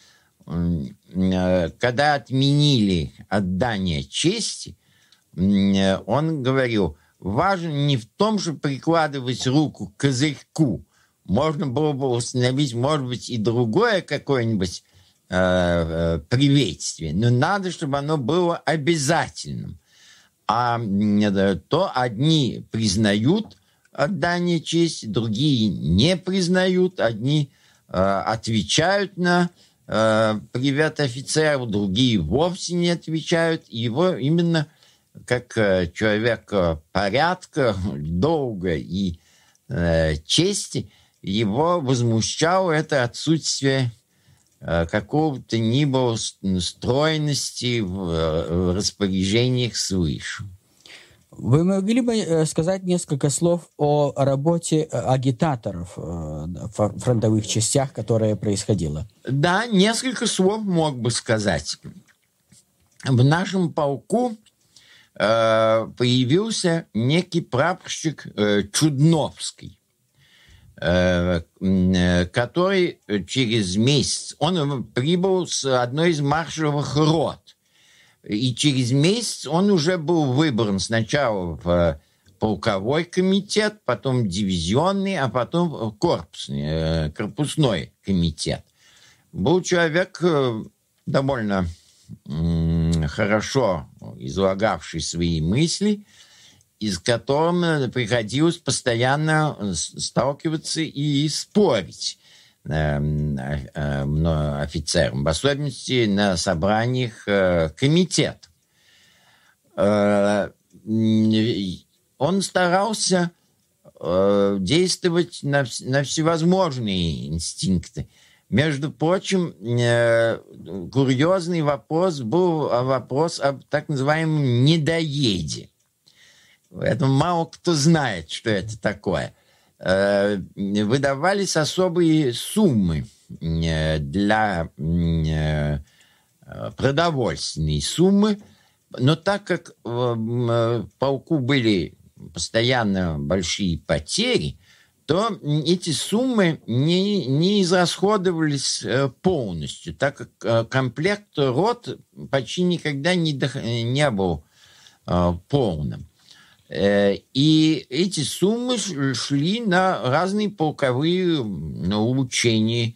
Э, когда отменили отдание чести, э, он говорил, важно не в том, чтобы прикладывать руку к козырьку. Можно было бы установить, может быть, и другое какое-нибудь э, э, приветствие, но надо, чтобы оно было обязательным. А э, то одни признают отдание чести, другие не признают, одни э, отвечают на э, привет офицеру, другие вовсе не отвечают. И его именно как э, человека порядка, долга и э, чести, его возмущало это отсутствие э, какого-то ни было стройности в, в распоряжениях свыше. Вы могли бы сказать несколько слов о работе агитаторов в фронтовых частях, которая происходила? Да, несколько слов мог бы сказать. В нашем полку э, появился некий прапорщик э, Чудновский, э, э, который через месяц, он прибыл с одной из маршевых рот. И через месяц он уже был выбран сначала в полковой комитет, потом дивизионный, а потом корпусный, корпусной комитет. Был человек довольно хорошо излагавший свои мысли, и с которым приходилось постоянно сталкиваться и спорить офицерам, в особенности на собраниях комитетов. Он старался действовать на, на всевозможные инстинкты. Между прочим, курьезный вопрос был вопрос об так называемом недоеде. Это мало кто знает, что это такое. Выдавались особые суммы для продовольственной суммы, но так как в полку были постоянно большие потери, то эти суммы не, не израсходовались полностью, так как комплект рот почти никогда не, до, не был полным. И эти суммы шли на разные полковые учения,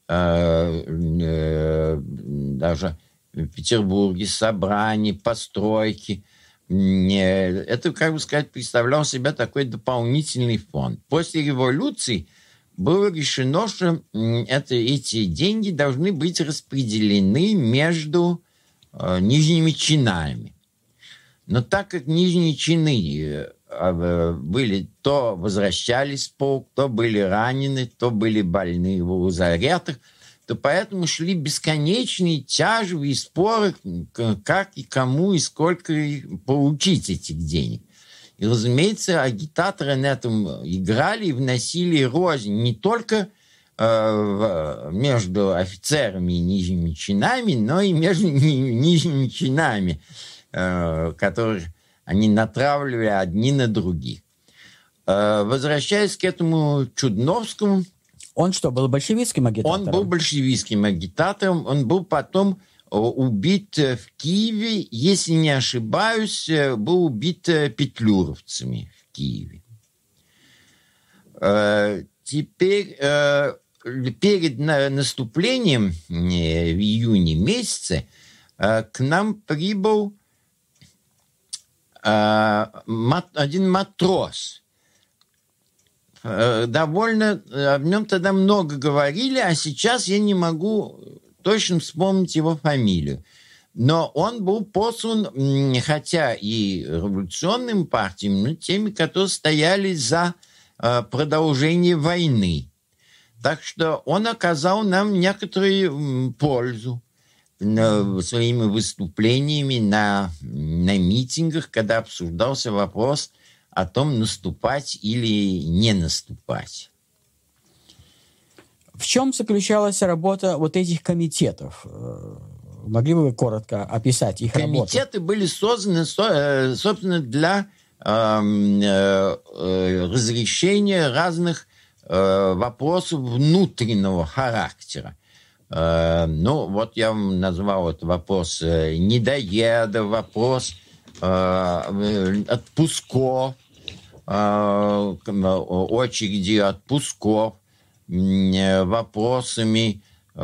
даже в Петербурге собрания, постройки. Это, как бы сказать, представлял себя такой дополнительный фонд. После революции было решено, что это, эти деньги должны быть распределены между нижними чинами. Но так как нижние чины были, то возвращались в полк, то были ранены, то были больны в лазаретах, то поэтому шли бесконечные тяжбы и споры, как и кому и сколько получить этих денег. И, разумеется, агитаторы на этом играли и вносили рознь не только э, между офицерами и нижними чинами, но и между нижними чинами, которых они натравливали одни на других. Возвращаясь к этому Чудновскому... Он что, был большевистским агитатором? Он был большевистским агитатором. Он был потом убит в Киеве. Если не ошибаюсь, был убит петлюровцами в Киеве. Теперь перед наступлением в июне месяце к нам прибыл один матрос. Довольно о нем тогда много говорили, а сейчас я не могу точно вспомнить его фамилию. Но он был послан, хотя и революционным партиям, но теми, которые стояли за продолжение войны. Так что он оказал нам некоторую пользу своими выступлениями на, на митингах, когда обсуждался вопрос о том, наступать или не наступать. В чем заключалась работа вот этих комитетов? Могли бы вы коротко описать их работу? Комитеты были созданы, собственно, для разрешения разных вопросов внутреннего характера. Ну, вот я вам назвал это вопрос недоедов, вопрос отпусков, очереди отпусков, вопросами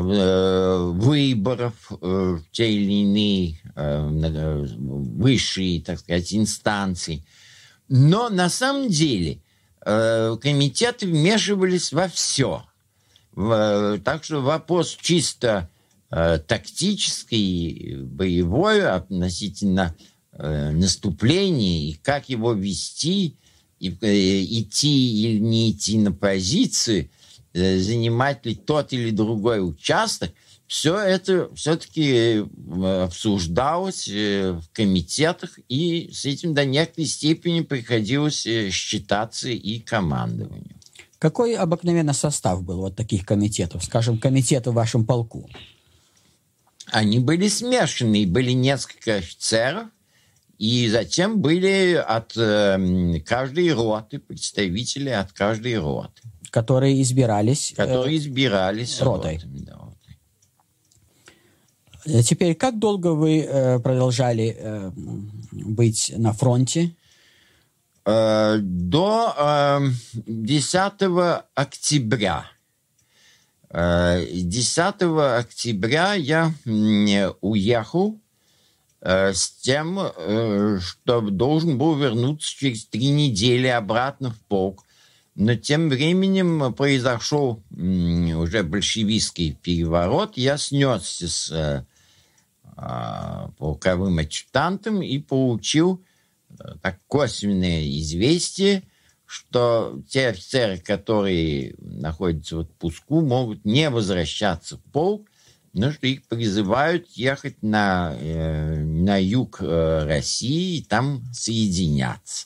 выборов в те или иные высшие, так сказать, инстанции. Но на самом деле комитеты вмешивались во все. Так что вопрос чисто тактический, боевой относительно наступления и как его вести, и, идти или не идти на позиции, занимать ли тот или другой участок, все это все-таки обсуждалось в комитетах, и с этим до некоторой степени приходилось считаться и командованию. Какой обыкновенно состав был вот таких комитетов? Скажем, комитеты в вашем полку. Они были смешанные. Были несколько офицеров, и затем были от э, каждой роты, представители от каждой роты. Которые избирались... Которые избирались э, ротой. Ротами, да, ротой. Теперь, как долго вы э, продолжали э, быть на фронте? До десятого октября. десятого октября я уехал с тем, что должен был вернуться через три недели обратно в полк. Но тем временем произошел уже большевистский переворот. Я снесся с полковым адъютантом и получил так косвенное известие, что те офицеры, которые находятся в отпуску, могут не возвращаться в полк, но что их призывают ехать на, э, на юг э, России и там соединяться.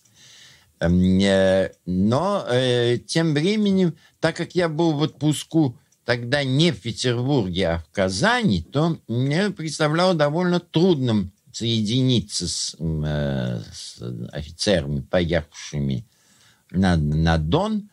Э, но э, тем временем, так как я был в отпуску тогда не в Петербурге, а в Казани, то мне представляло довольно трудным соединиться с, э, с офицерами, поехавшими на, на Дон.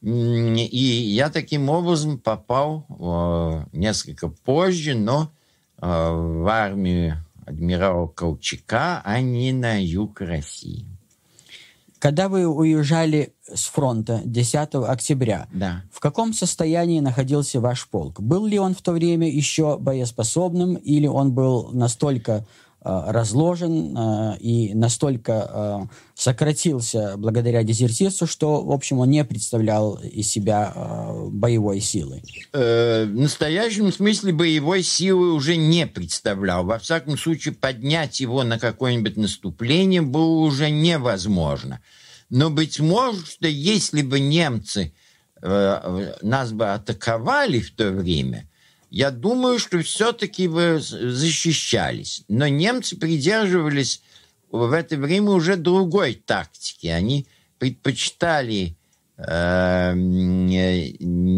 И я таким образом попал э, несколько позже, но э, в армию адмирала Колчака, а не на юг России. Когда вы уезжали с фронта десятого октября, да. В каком состоянии находился ваш полк? Был ли он в то время еще боеспособным, или он был настолько э, разложен э, и настолько э, сократился благодаря дезертирству, что, в общем, он не представлял из себя э, боевой силы? Э, в настоящем смысле боевой силы уже не представлял. Во всяком случае, поднять его на какое-нибудь наступление было уже невозможно. Но, быть может, что если бы немцы э, нас бы атаковали в то время, я думаю, что все-таки бы защищались. Но немцы придерживались в это время уже другой тактики. Они предпочитали э, не,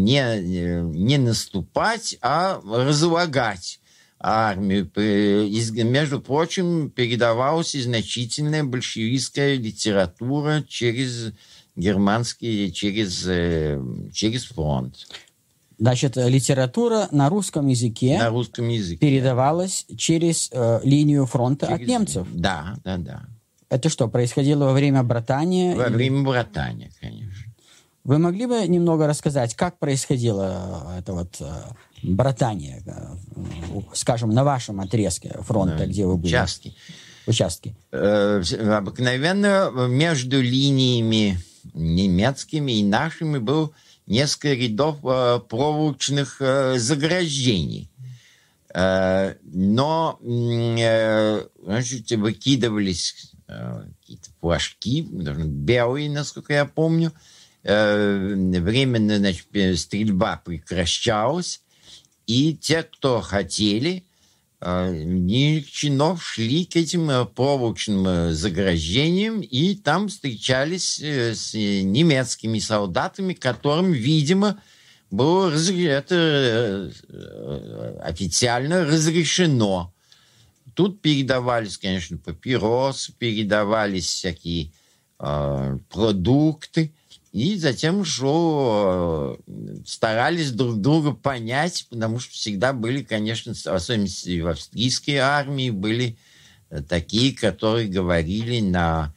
не наступать, а разлагать армию. Между прочим, передавалась и значительная большевистская литература через германский, через, через фронт. Значит, литература на русском языке, на русском языке передавалась через э, линию фронта через... от немцев? Да, да, да. Это что, происходило во время братания? Во или... время братания, конечно. Вы могли бы немного рассказать, как происходило это вот братание, скажем, на вашем отрезке фронта, на где вы были? Участки. Участки. Э, обыкновенно между линиями немецкими и нашими был несколько рядов э, проволочных э, заграждений. Э, но э, значит, выкидывались э, какие-то флажки, белые, насколько я помню. Э, временно, значит, стрельба прекращалась, и те, кто хотели, нижних чинов, шли к этим проволочным заграждениям и там встречались с немецкими солдатами, которым, видимо, было это официально разрешено. Тут передавались, конечно, папиросы, передавались всякие э, продукты. И затем шо, старались друг друга понять, потому что всегда были, конечно, особенно в австрийской армии, были такие, которые говорили на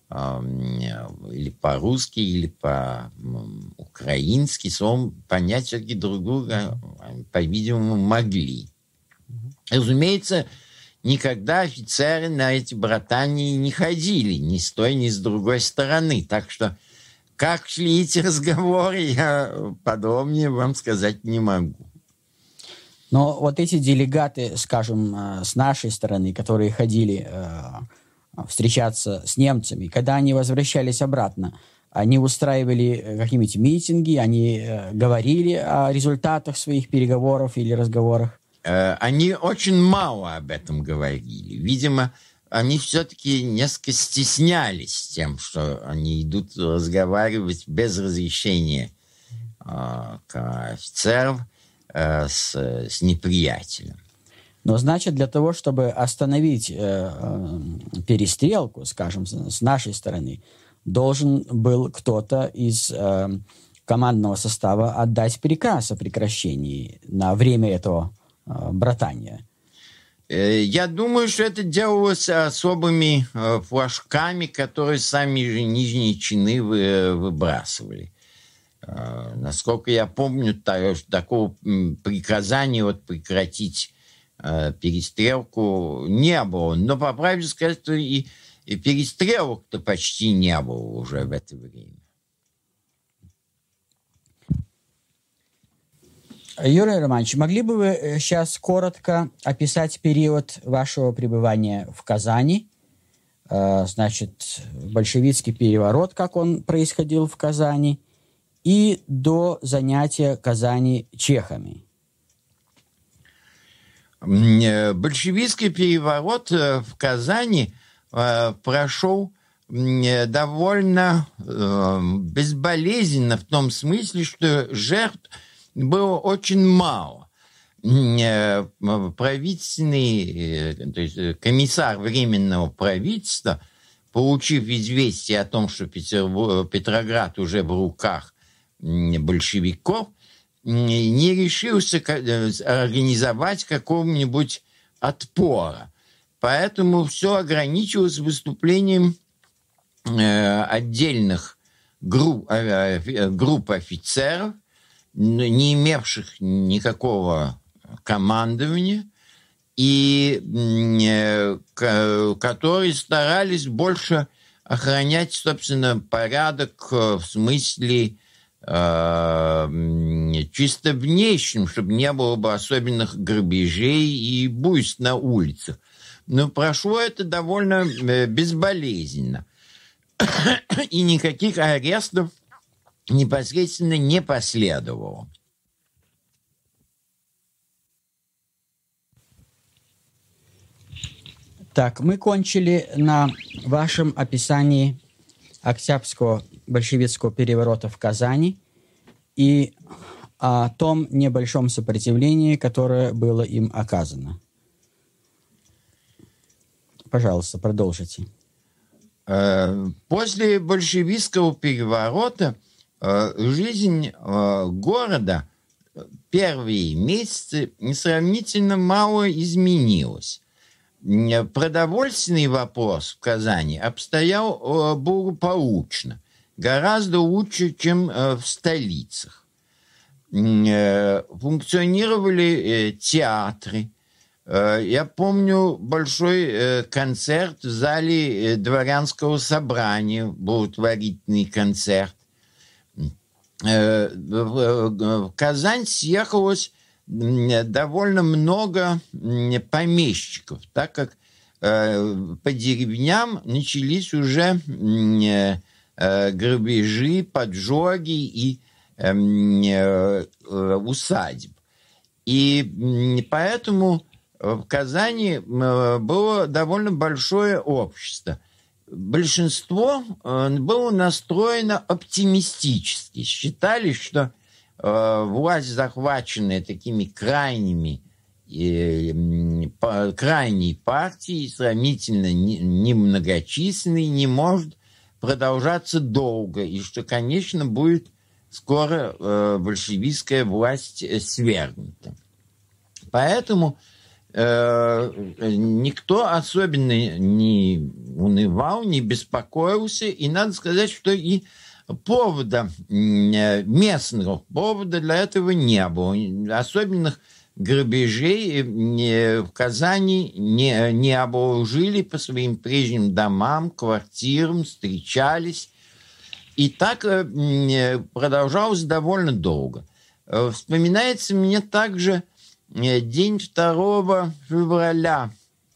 или по-русски, или по-украински, словом, понять все-таки друг друга, по-видимому, могли. Разумеется, никогда офицеры на эти братания не ходили ни с той, ни с другой стороны, так что как шли эти разговоры, я подробнее вам сказать не могу. Но вот эти делегаты, скажем, с нашей стороны, которые ходили э, встречаться с немцами, когда они возвращались обратно, они устраивали какие-нибудь митинги, они э, говорили о результатах своих переговоров или разговорах? Э, они очень мало об этом говорили. Видимо, они все-таки несколько стеснялись тем, что они идут разговаривать без разрешения э, офицеров э, с, с неприятелем. Но значит, для того, чтобы остановить э, э, перестрелку, скажем, с нашей стороны, должен был кто-то из э, командного состава отдать приказ о прекращении на время этого э, братания. Я думаю, что это делалось особыми э, флажками, которые сами же нижние чины вы, выбрасывали. Э, насколько я помню, то, такого приказания вот, прекратить э, перестрелку не было. Но, по правде сказать, что и, и перестрелок-то почти не было уже в это время. Юрий Романович, могли бы вы сейчас коротко описать период вашего пребывания в Казани? Значит, большевистский переворот, как он происходил в Казани, и до занятия Казани чехами. Большевистский переворот в Казани прошел довольно безболезненно в том смысле, что жертв было очень мало. Правительственный, то есть комиссар Временного правительства, получив известие о том, что Петербург, Петроград уже в руках большевиков, не решился организовать какого-нибудь отпора. Поэтому все ограничивалось выступлением отдельных групп, групп офицеров, не имевших никакого командования, и которые старались больше охранять, собственно, порядок в смысле э, чисто внешнем, чтобы не было бы особенных грабежей и буйств на улицах. Но прошло это довольно безболезненно. И никаких арестов непосредственно не последовало. Так, мы кончили на вашем описании Октябрьского большевистского переворота в Казани и о том небольшом сопротивлении, которое было им оказано. Пожалуйста, продолжите. После большевистского переворота жизнь города первые месяцы сравнительно мало изменилась. Продовольственный вопрос в Казани обстоял благополучно. гораздо лучше, чем в столицах. Функционировали театры. Я помню большой концерт в зале дворянского собрания, благотворительный концерт. В Казань съехалось довольно много помещиков, так как по деревням начались уже грабежи, поджоги и усадеб. И поэтому в Казани было довольно большое общество. Большинство было настроено оптимистически. Считали, что власть, захваченная такими крайними, крайней партией, сравнительно немногочисленной, не может продолжаться долго, и что, конечно, будет скоро большевистская власть свергнута. Поэтому никто особенно не унывал, не беспокоился, и надо сказать, что и повода, местного повода для этого не было. Особенных грабежей в Казани не, не обложили по своим прежним домам, квартирам, встречались. И так продолжалось довольно долго. Вспоминается мне также день второго февраля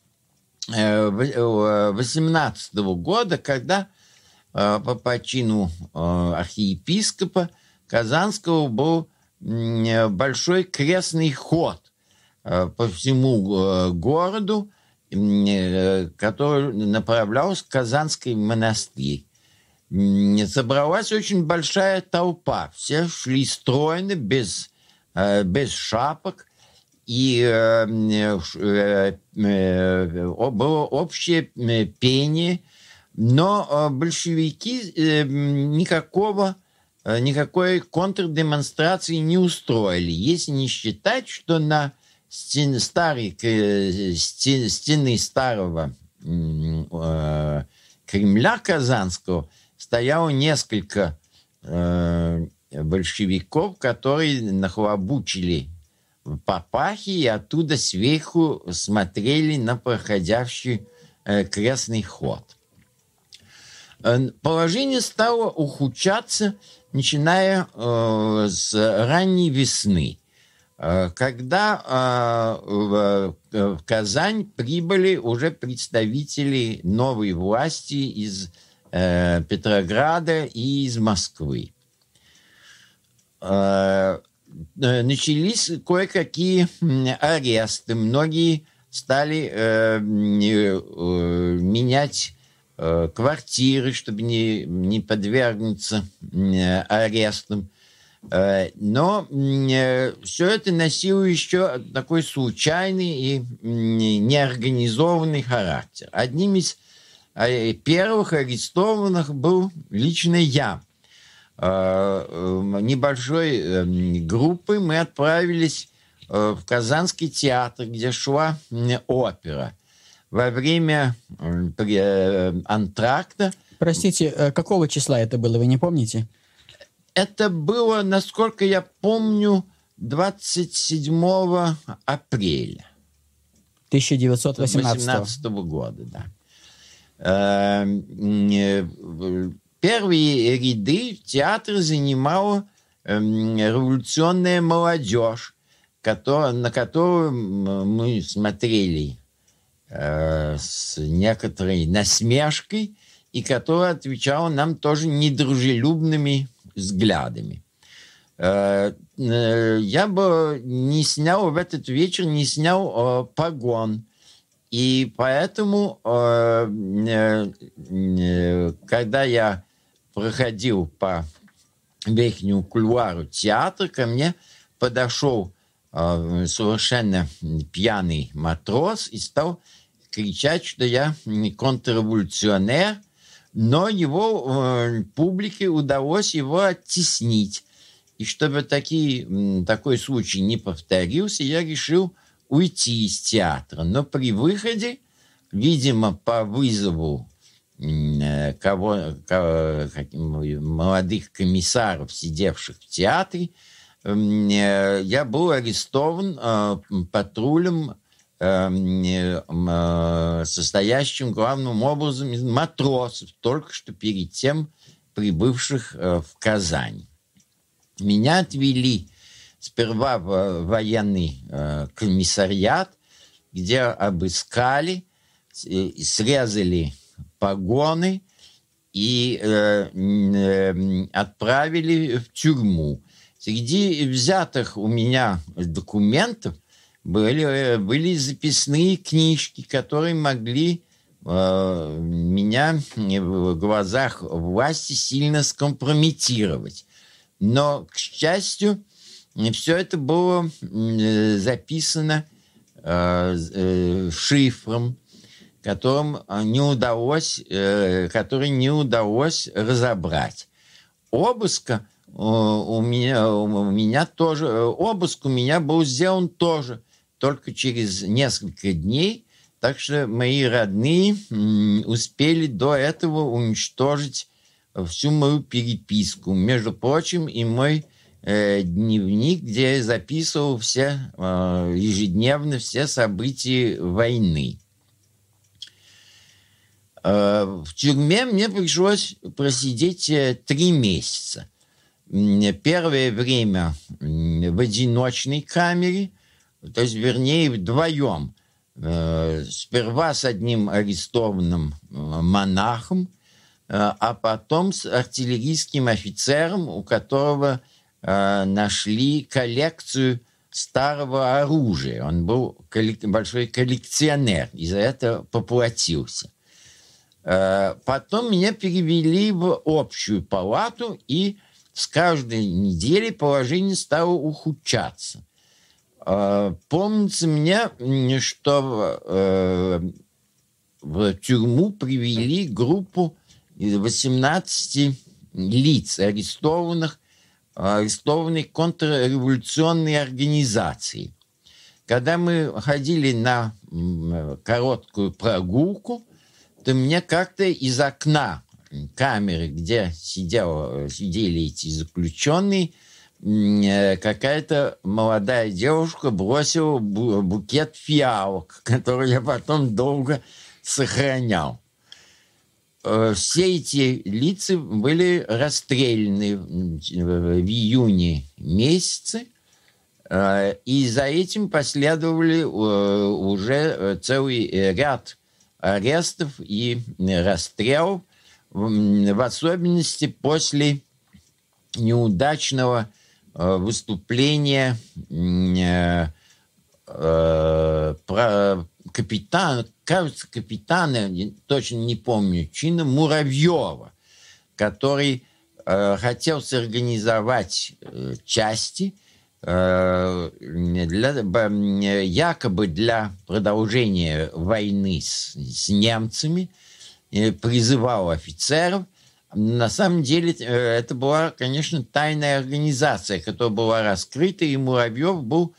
восемнадцатого года, когда по почину архиепископа Казанского был большой крестный ход по всему городу, который направлялся в Казанский монастырь. Собралась очень большая толпа. Все шли стройно, без, без шапок. И было общее пение. Но большевики никакого, никакой контрдемонстрации не устроили. Если не считать, что на стене, старой, стены, стены старого Кремля Казанского стояло несколько большевиков, которые нахлобучили папахи и оттуда сверху смотрели на проходящий крестный ход. Положение стало ухудшаться, начиная э, с ранней весны, э, когда э, в, в Казань прибыли уже представители новой власти из э, Петрограда и из Москвы. Э, начались кое-какие аресты, многие стали э, э, менять квартиры, чтобы не, не подвергнуться арестам. Но все это носило еще такой случайный и неорганизованный характер. Одним из первых арестованных был лично я. Небольшой группой мы отправились в Казанский театр, где шла опера. Во время э, антракта... Простите, какого числа это было, вы не помните? Это было, насколько я помню, двадцать седьмого апреля. тысяча девятьсот восемнадцатого года, да. Первые ряды в театре занимала революционная молодежь, на которую мы смотрели с некоторой насмешкой, и которая отвечала нам тоже недружелюбными взглядами. Я бы не снял в этот вечер, не снял погон. И поэтому, когда я проходил по верхнему кулуару театра, ко мне подошел совершенно пьяный матрос и стал кричать, что я контрреволюционер, но его э, публике удалось его оттеснить. И чтобы такие, такой случай не повторился, я решил уйти из театра. Но при выходе, видимо, по вызову кого, кого, молодых комиссаров, сидевших в театре, я был арестован патрулем, состоящим главным образом из матросов, только что перед тем прибывших в Казань. Меня отвели сперва в военный комиссариат, где обыскали, срезали погоны и отправили в тюрьму. Среди взятых у меня документов были, были записные книжки, которые могли э, меня в глазах власти сильно скомпрометировать. Но, к счастью, все это было записано э, э, шифром, которым не удалось, э, который не удалось разобрать. Обыска у меня, у меня тоже, обыск у меня был сделан тоже только через несколько дней, так что мои родные успели до этого уничтожить всю мою переписку. Между прочим, и мой э, дневник, где я записывал все, э, ежедневно все события войны. Э, в тюрьме мне пришлось просидеть э, три месяца. Первое время в одиночной камере, то есть, вернее, вдвоем. Сперва с одним арестованным монахом, а потом с артиллерийским офицером, у которого нашли коллекцию старого оружия. Он был большой коллекционер, и за это поплатился. Потом меня перевели в общую палату, и с каждой недели положение стало ухудшаться. Помнится мне, что в тюрьму привели группу из восемнадцати лиц, арестованных, арестованной контрреволюционной организацией. Когда мы ходили на короткую прогулку, то мне как-то из окна камеры, где сидел, сидели эти заключенные, какая-то молодая девушка бросила букет фиалок, который я потом долго сохранял. Все эти лица были расстреляны в июне месяце, и за этим последовали уже целый ряд арестов и расстрелов, в особенности после неудачного э, выступления э, э, про капитана, кажется, капитана, точно не помню, чина Муравьева, который э, хотел сорганизовать э, части э, для, э, якобы для продолжения войны с, с немцами, призывал офицеров. На самом деле это была, конечно, тайная организация, которая была раскрыта, и Муравьев был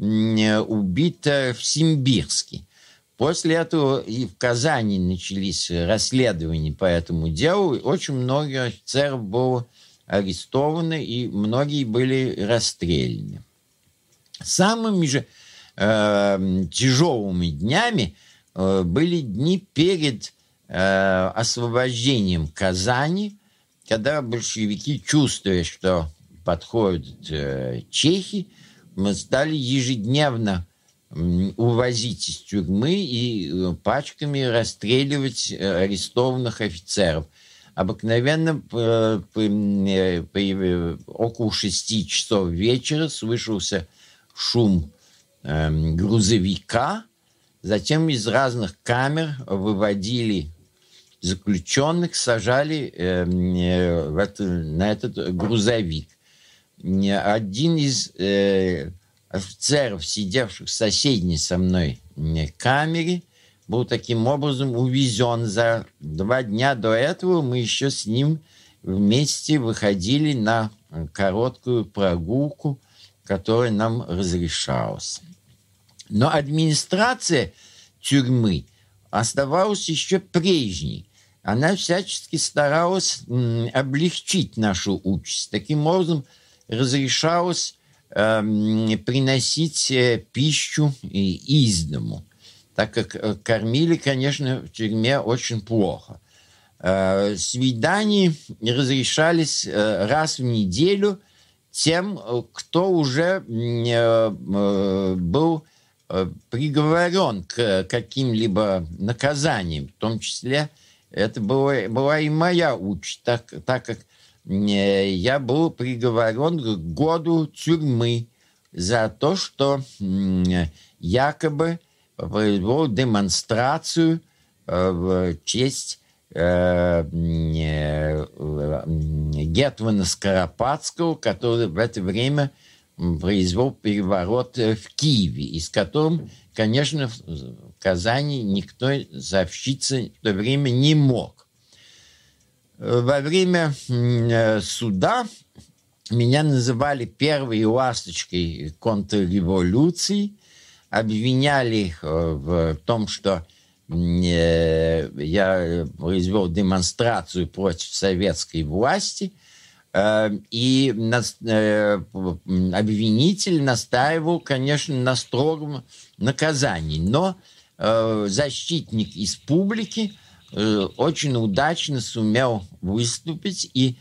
убит в Симбирске. После этого и в Казани начались расследования по этому делу. Очень много офицеров было арестовано, и многие были расстреляны. Самыми же э, тяжелыми днями э, были дни перед освобождением Казани, когда большевики, чувствуя, что подходят э, чехи, мы стали ежедневно э, увозить из тюрьмы и э, пачками расстреливать э, арестованных офицеров. Обыкновенно э, э, э, около шести часов вечера слышался шум э, грузовика. Затем из разных камер выводили заключенных, сажали э, э, в это, на этот грузовик. Один из э, офицеров, сидевших в соседней со мной камере, был таким образом увезен. За два дня до этого мы еще с ним вместе выходили на короткую прогулку, которая нам разрешалась. Но администрация тюрьмы оставалась еще прежней. она всячески старалась м, облегчить нашу участь. Таким образом, разрешалось э, приносить э, пищу из дому, так как э, кормили, конечно, в тюрьме очень плохо. Э, свидания разрешались э, раз в неделю тем, кто уже э, э, был э, приговорен к каким-либо наказаниям, в том числе это была, была и моя участь, так, так как э, я был приговорен к году тюрьмы за то, что э, якобы произвел демонстрацию э, в честь э, э, Гетмана Скоропадского, который в это время произвел переворот в Киеве, и с которым, конечно, в Казани никто сообщиться в то время не мог. Во время суда меня называли первой ласточкой контрреволюции, обвиняли в том, что я произвел демонстрацию против советской власти, и обвинитель настаивал, конечно, на строгом наказании. Но защитник из публики очень удачно сумел выступить и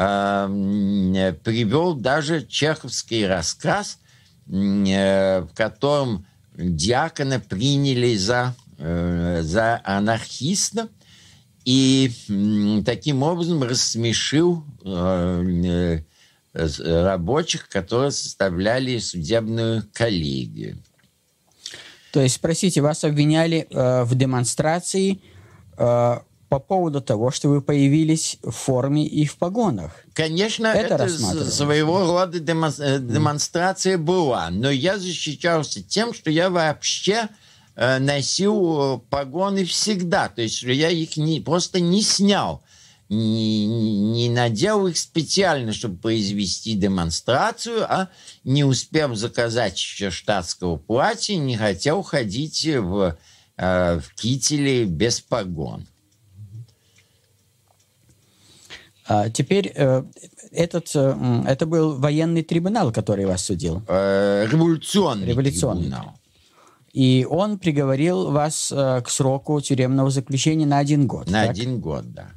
привел даже чеховский рассказ, в котором дьякона приняли за, за анархиста, и таким образом рассмешил э, э, рабочих, которые составляли судебную коллегию. То есть, простите, вас обвиняли э, в демонстрации э, по поводу того, что вы появились в форме и в погонах. Конечно, это, это своего рода демонстрация была, но я защищался тем, что я вообще носил погоны всегда. То есть я их не, просто не снял, не, не надел их специально, чтобы произвести демонстрацию, а не успев заказать еще штатского платья, не хотел ходить в, в кителе без погон. А теперь этот, это был военный трибунал, который вас судил? Революционный, Революционный трибунал. И он приговорил вас э, к сроку тюремного заключения на один год. На так? один год, да.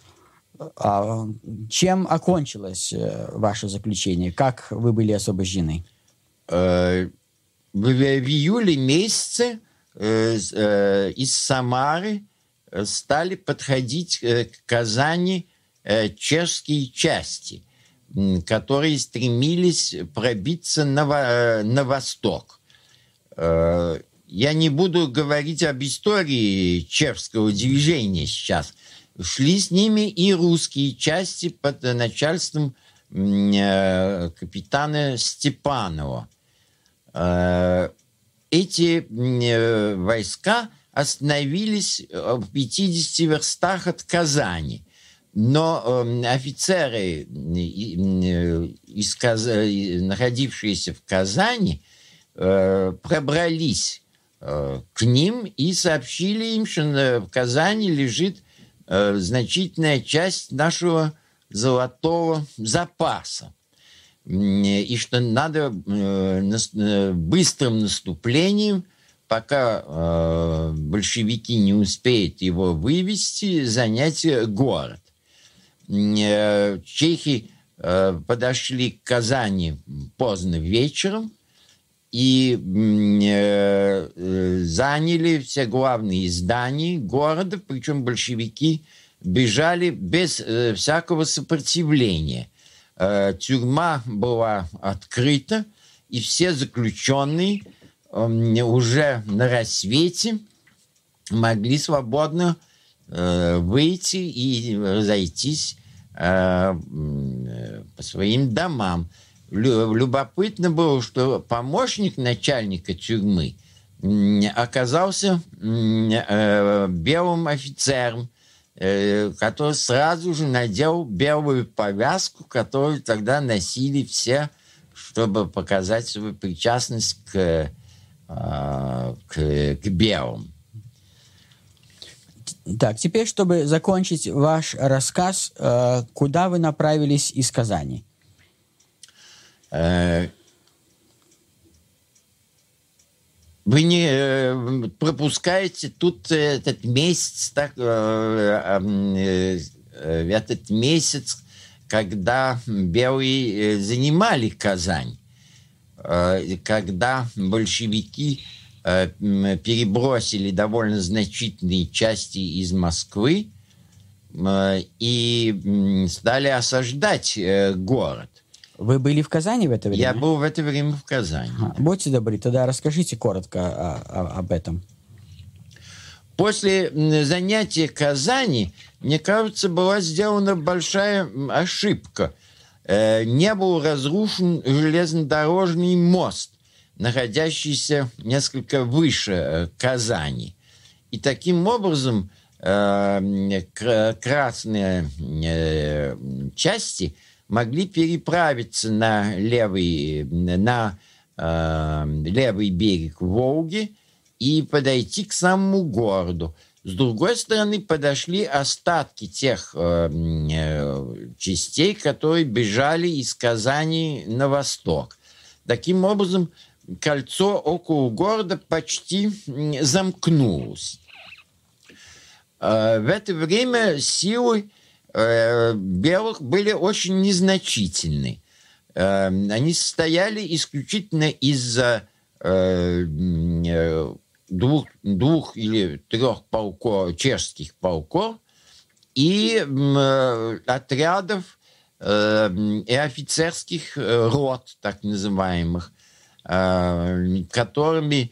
А чем окончилось э, ваше заключение? Как вы были освобождены? Э, в, в июле месяце э, э, из Самары стали подходить э, к Казани э, чешские части, э, которые стремились пробиться на, э, на восток. Э, Я не буду говорить об истории чешского движения сейчас. Шли с ними и русские части под начальством э, капитана Степанова. Э, эти э, войска остановились в пятидесяти верстах от Казани. Но э, офицеры, э, из Каз... находившиеся в Казани, э, пробрались к ним и сообщили им, что в Казани лежит э, значительная часть нашего золотого запаса. И что надо э, нас, э, быстрым наступлением, пока э, большевики не успеют его вывести, занять город. Э, чехи э, подошли к Казани поздно вечером, и э, э, заняли все главные здания города, причем большевики бежали без э, всякого сопротивления. Э, тюрьма была открыта, и все заключенные э, уже на рассвете могли свободно э, выйти и разойтись э, по своим домам. Любопытно было, что помощник начальника тюрьмы оказался белым офицером, который сразу же надел белую повязку, которую тогда носили все, чтобы показать свою причастность к, к, к белым. Так, теперь, чтобы закончить ваш рассказ, э, куда вы направились из Казани? Э, Вы не э, пропускаете тут этот месяц, так, э, э, э, этот месяц, когда белые занимали Казань, э, когда большевики э, перебросили довольно значительные части из Москвы э, и стали осаждать э, город. Вы были в Казани в это время? Я был в это время в Казани. Ага. Будьте добры, тогда расскажите коротко о, о, об этом. После занятия Казани, мне кажется, была сделана большая ошибка. Не был разрушен железнодорожный мост, находящийся несколько выше Казани. И таким образом красные части могли переправиться на левый, на, э, левый берег Волги и подойти к самому городу. С другой стороны, подошли остатки тех э, э, частей, которые бежали из Казани на восток. Таким образом, кольцо около города почти замкнулось. Э, в это время силы белых были очень незначительны. Они состояли исключительно из двух, двух или трех полков, чешских полков и отрядов и офицерских рот, так называемых, которыми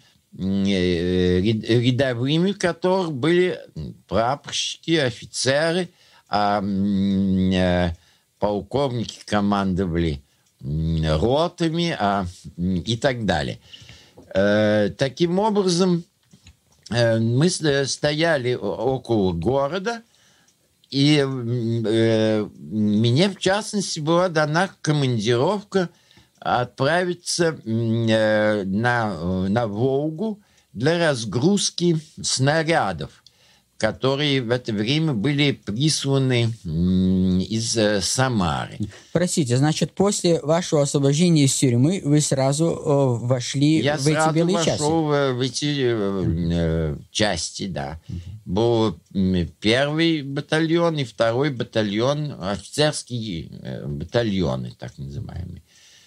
рядовыми которых были прапорщики, офицеры, а э, полковники командовали ротами а, и так далее. Э, таким образом, э, мы стояли около города, и э, мне, в частности, была дана командировка отправиться э, на, на Волгу для разгрузки снарядов, которые в это время были присланы из Самары. Простите, значит, после вашего освобождения из тюрьмы вы сразу э, вошли Я в эти белые части? Я сразу вошел в эти э, части, да. Был первый батальон и второй батальон, офицерские батальоны, так называемые.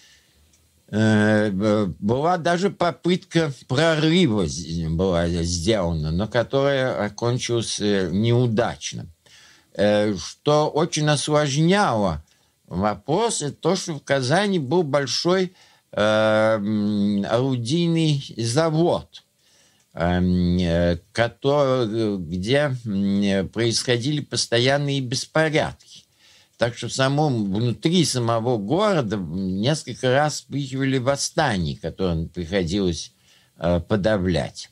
Была даже попытка прорыва была сделана, но которая окончилась неудачно. Что очень осложняло вопрос, это то, что в Казани был большой орудийный завод, который, где происходили постоянные беспорядки. Так что в самом, внутри самого города несколько раз вспыхивали восстания, которые приходилось э, подавлять.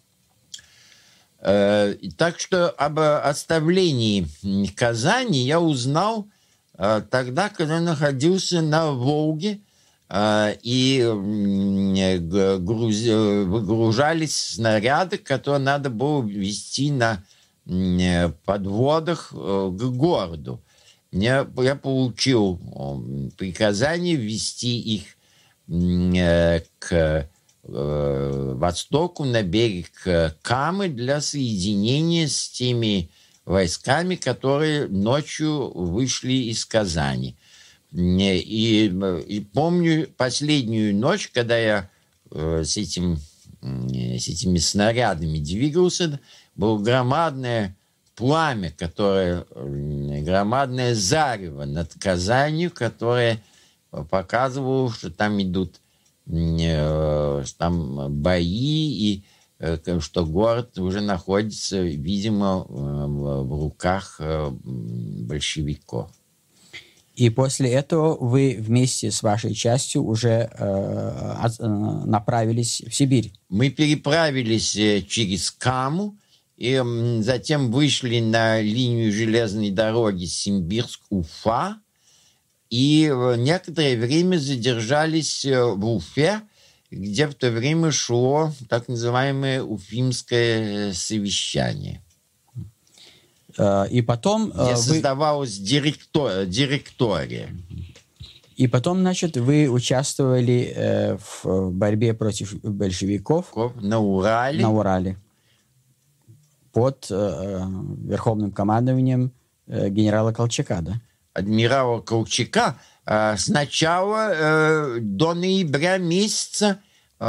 Э, так что об оставлении Казани я узнал э, тогда, когда находился на Волге, э, и э, груз, выгружались снаряды, которые надо было везти на э, подводах э, к городу. Я, я получил приказание ввести их э, к э, востоку, на берег Камы, для соединения с теми войсками, которые ночью вышли из Казани. И, и помню последнюю ночь, когда я э, с, этим, с этими снарядами двигался, было громадное пламя, которое, громадное зарево над Казанью, которое показывало, что там идут э, там бои, и э, что город уже находится, видимо, в, в руках э, большевиков. И после этого вы вместе с вашей частью уже э, э, направились в Сибирь? Мы переправились через Каму, и затем вышли на линию железной дороги Симбирск-Уфа, и некоторое время задержались в Уфе, где в то время шло так называемое Уфимское совещание. И потом... Где вы... создавалась директор... директория. И потом, значит, вы участвовали э, в борьбе против большевиков на Урале. На Урале. Под э, верховным командованием э, генерала Колчака, да? Адмирала Колчака. Э, сначала э, до ноября месяца э,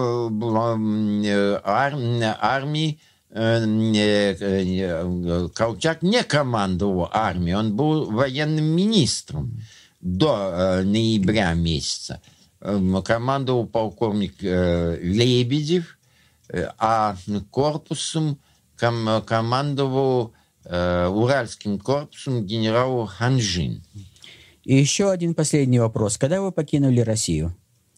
э, ар, армии э, э, Колчак не командовал армией, он был военным министром. До э, ноября месяца э, командовал полковник э, Лебедев, э, а корпусом ком- командовал э, Уральским корпусом генерал Ханжин. И еще один последний вопрос. Когда вы покинули Россию?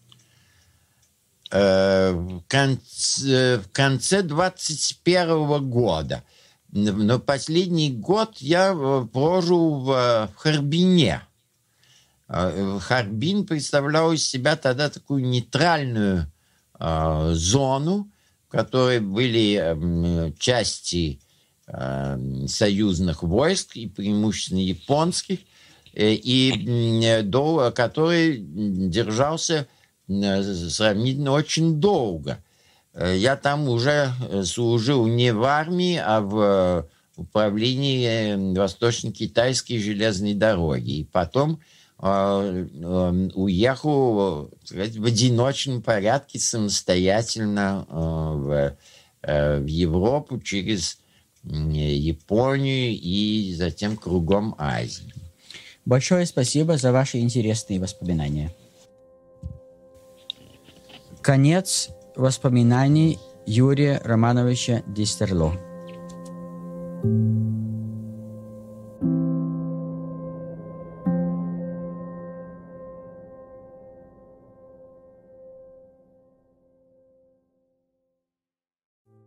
Э, в конце, в конце двадцать первого года. Но последний год я прожил в, в Харбине. Харбин представлял из себя тогда такую нейтральную э, зону, в которой были э, части э, союзных войск, и преимущественно японских, э, и э, до которой держался э, сравнительно очень долго. Я там уже служил не в армии, а в управлении Восточно-Китайской железной дороги. И потом уехал, так сказать, в одиночном порядке самостоятельно в, в Европу через Японию и затем кругом Азии. Большое спасибо за ваши интересные воспоминания. Конец воспоминаний Юрия Романовича Дистерло.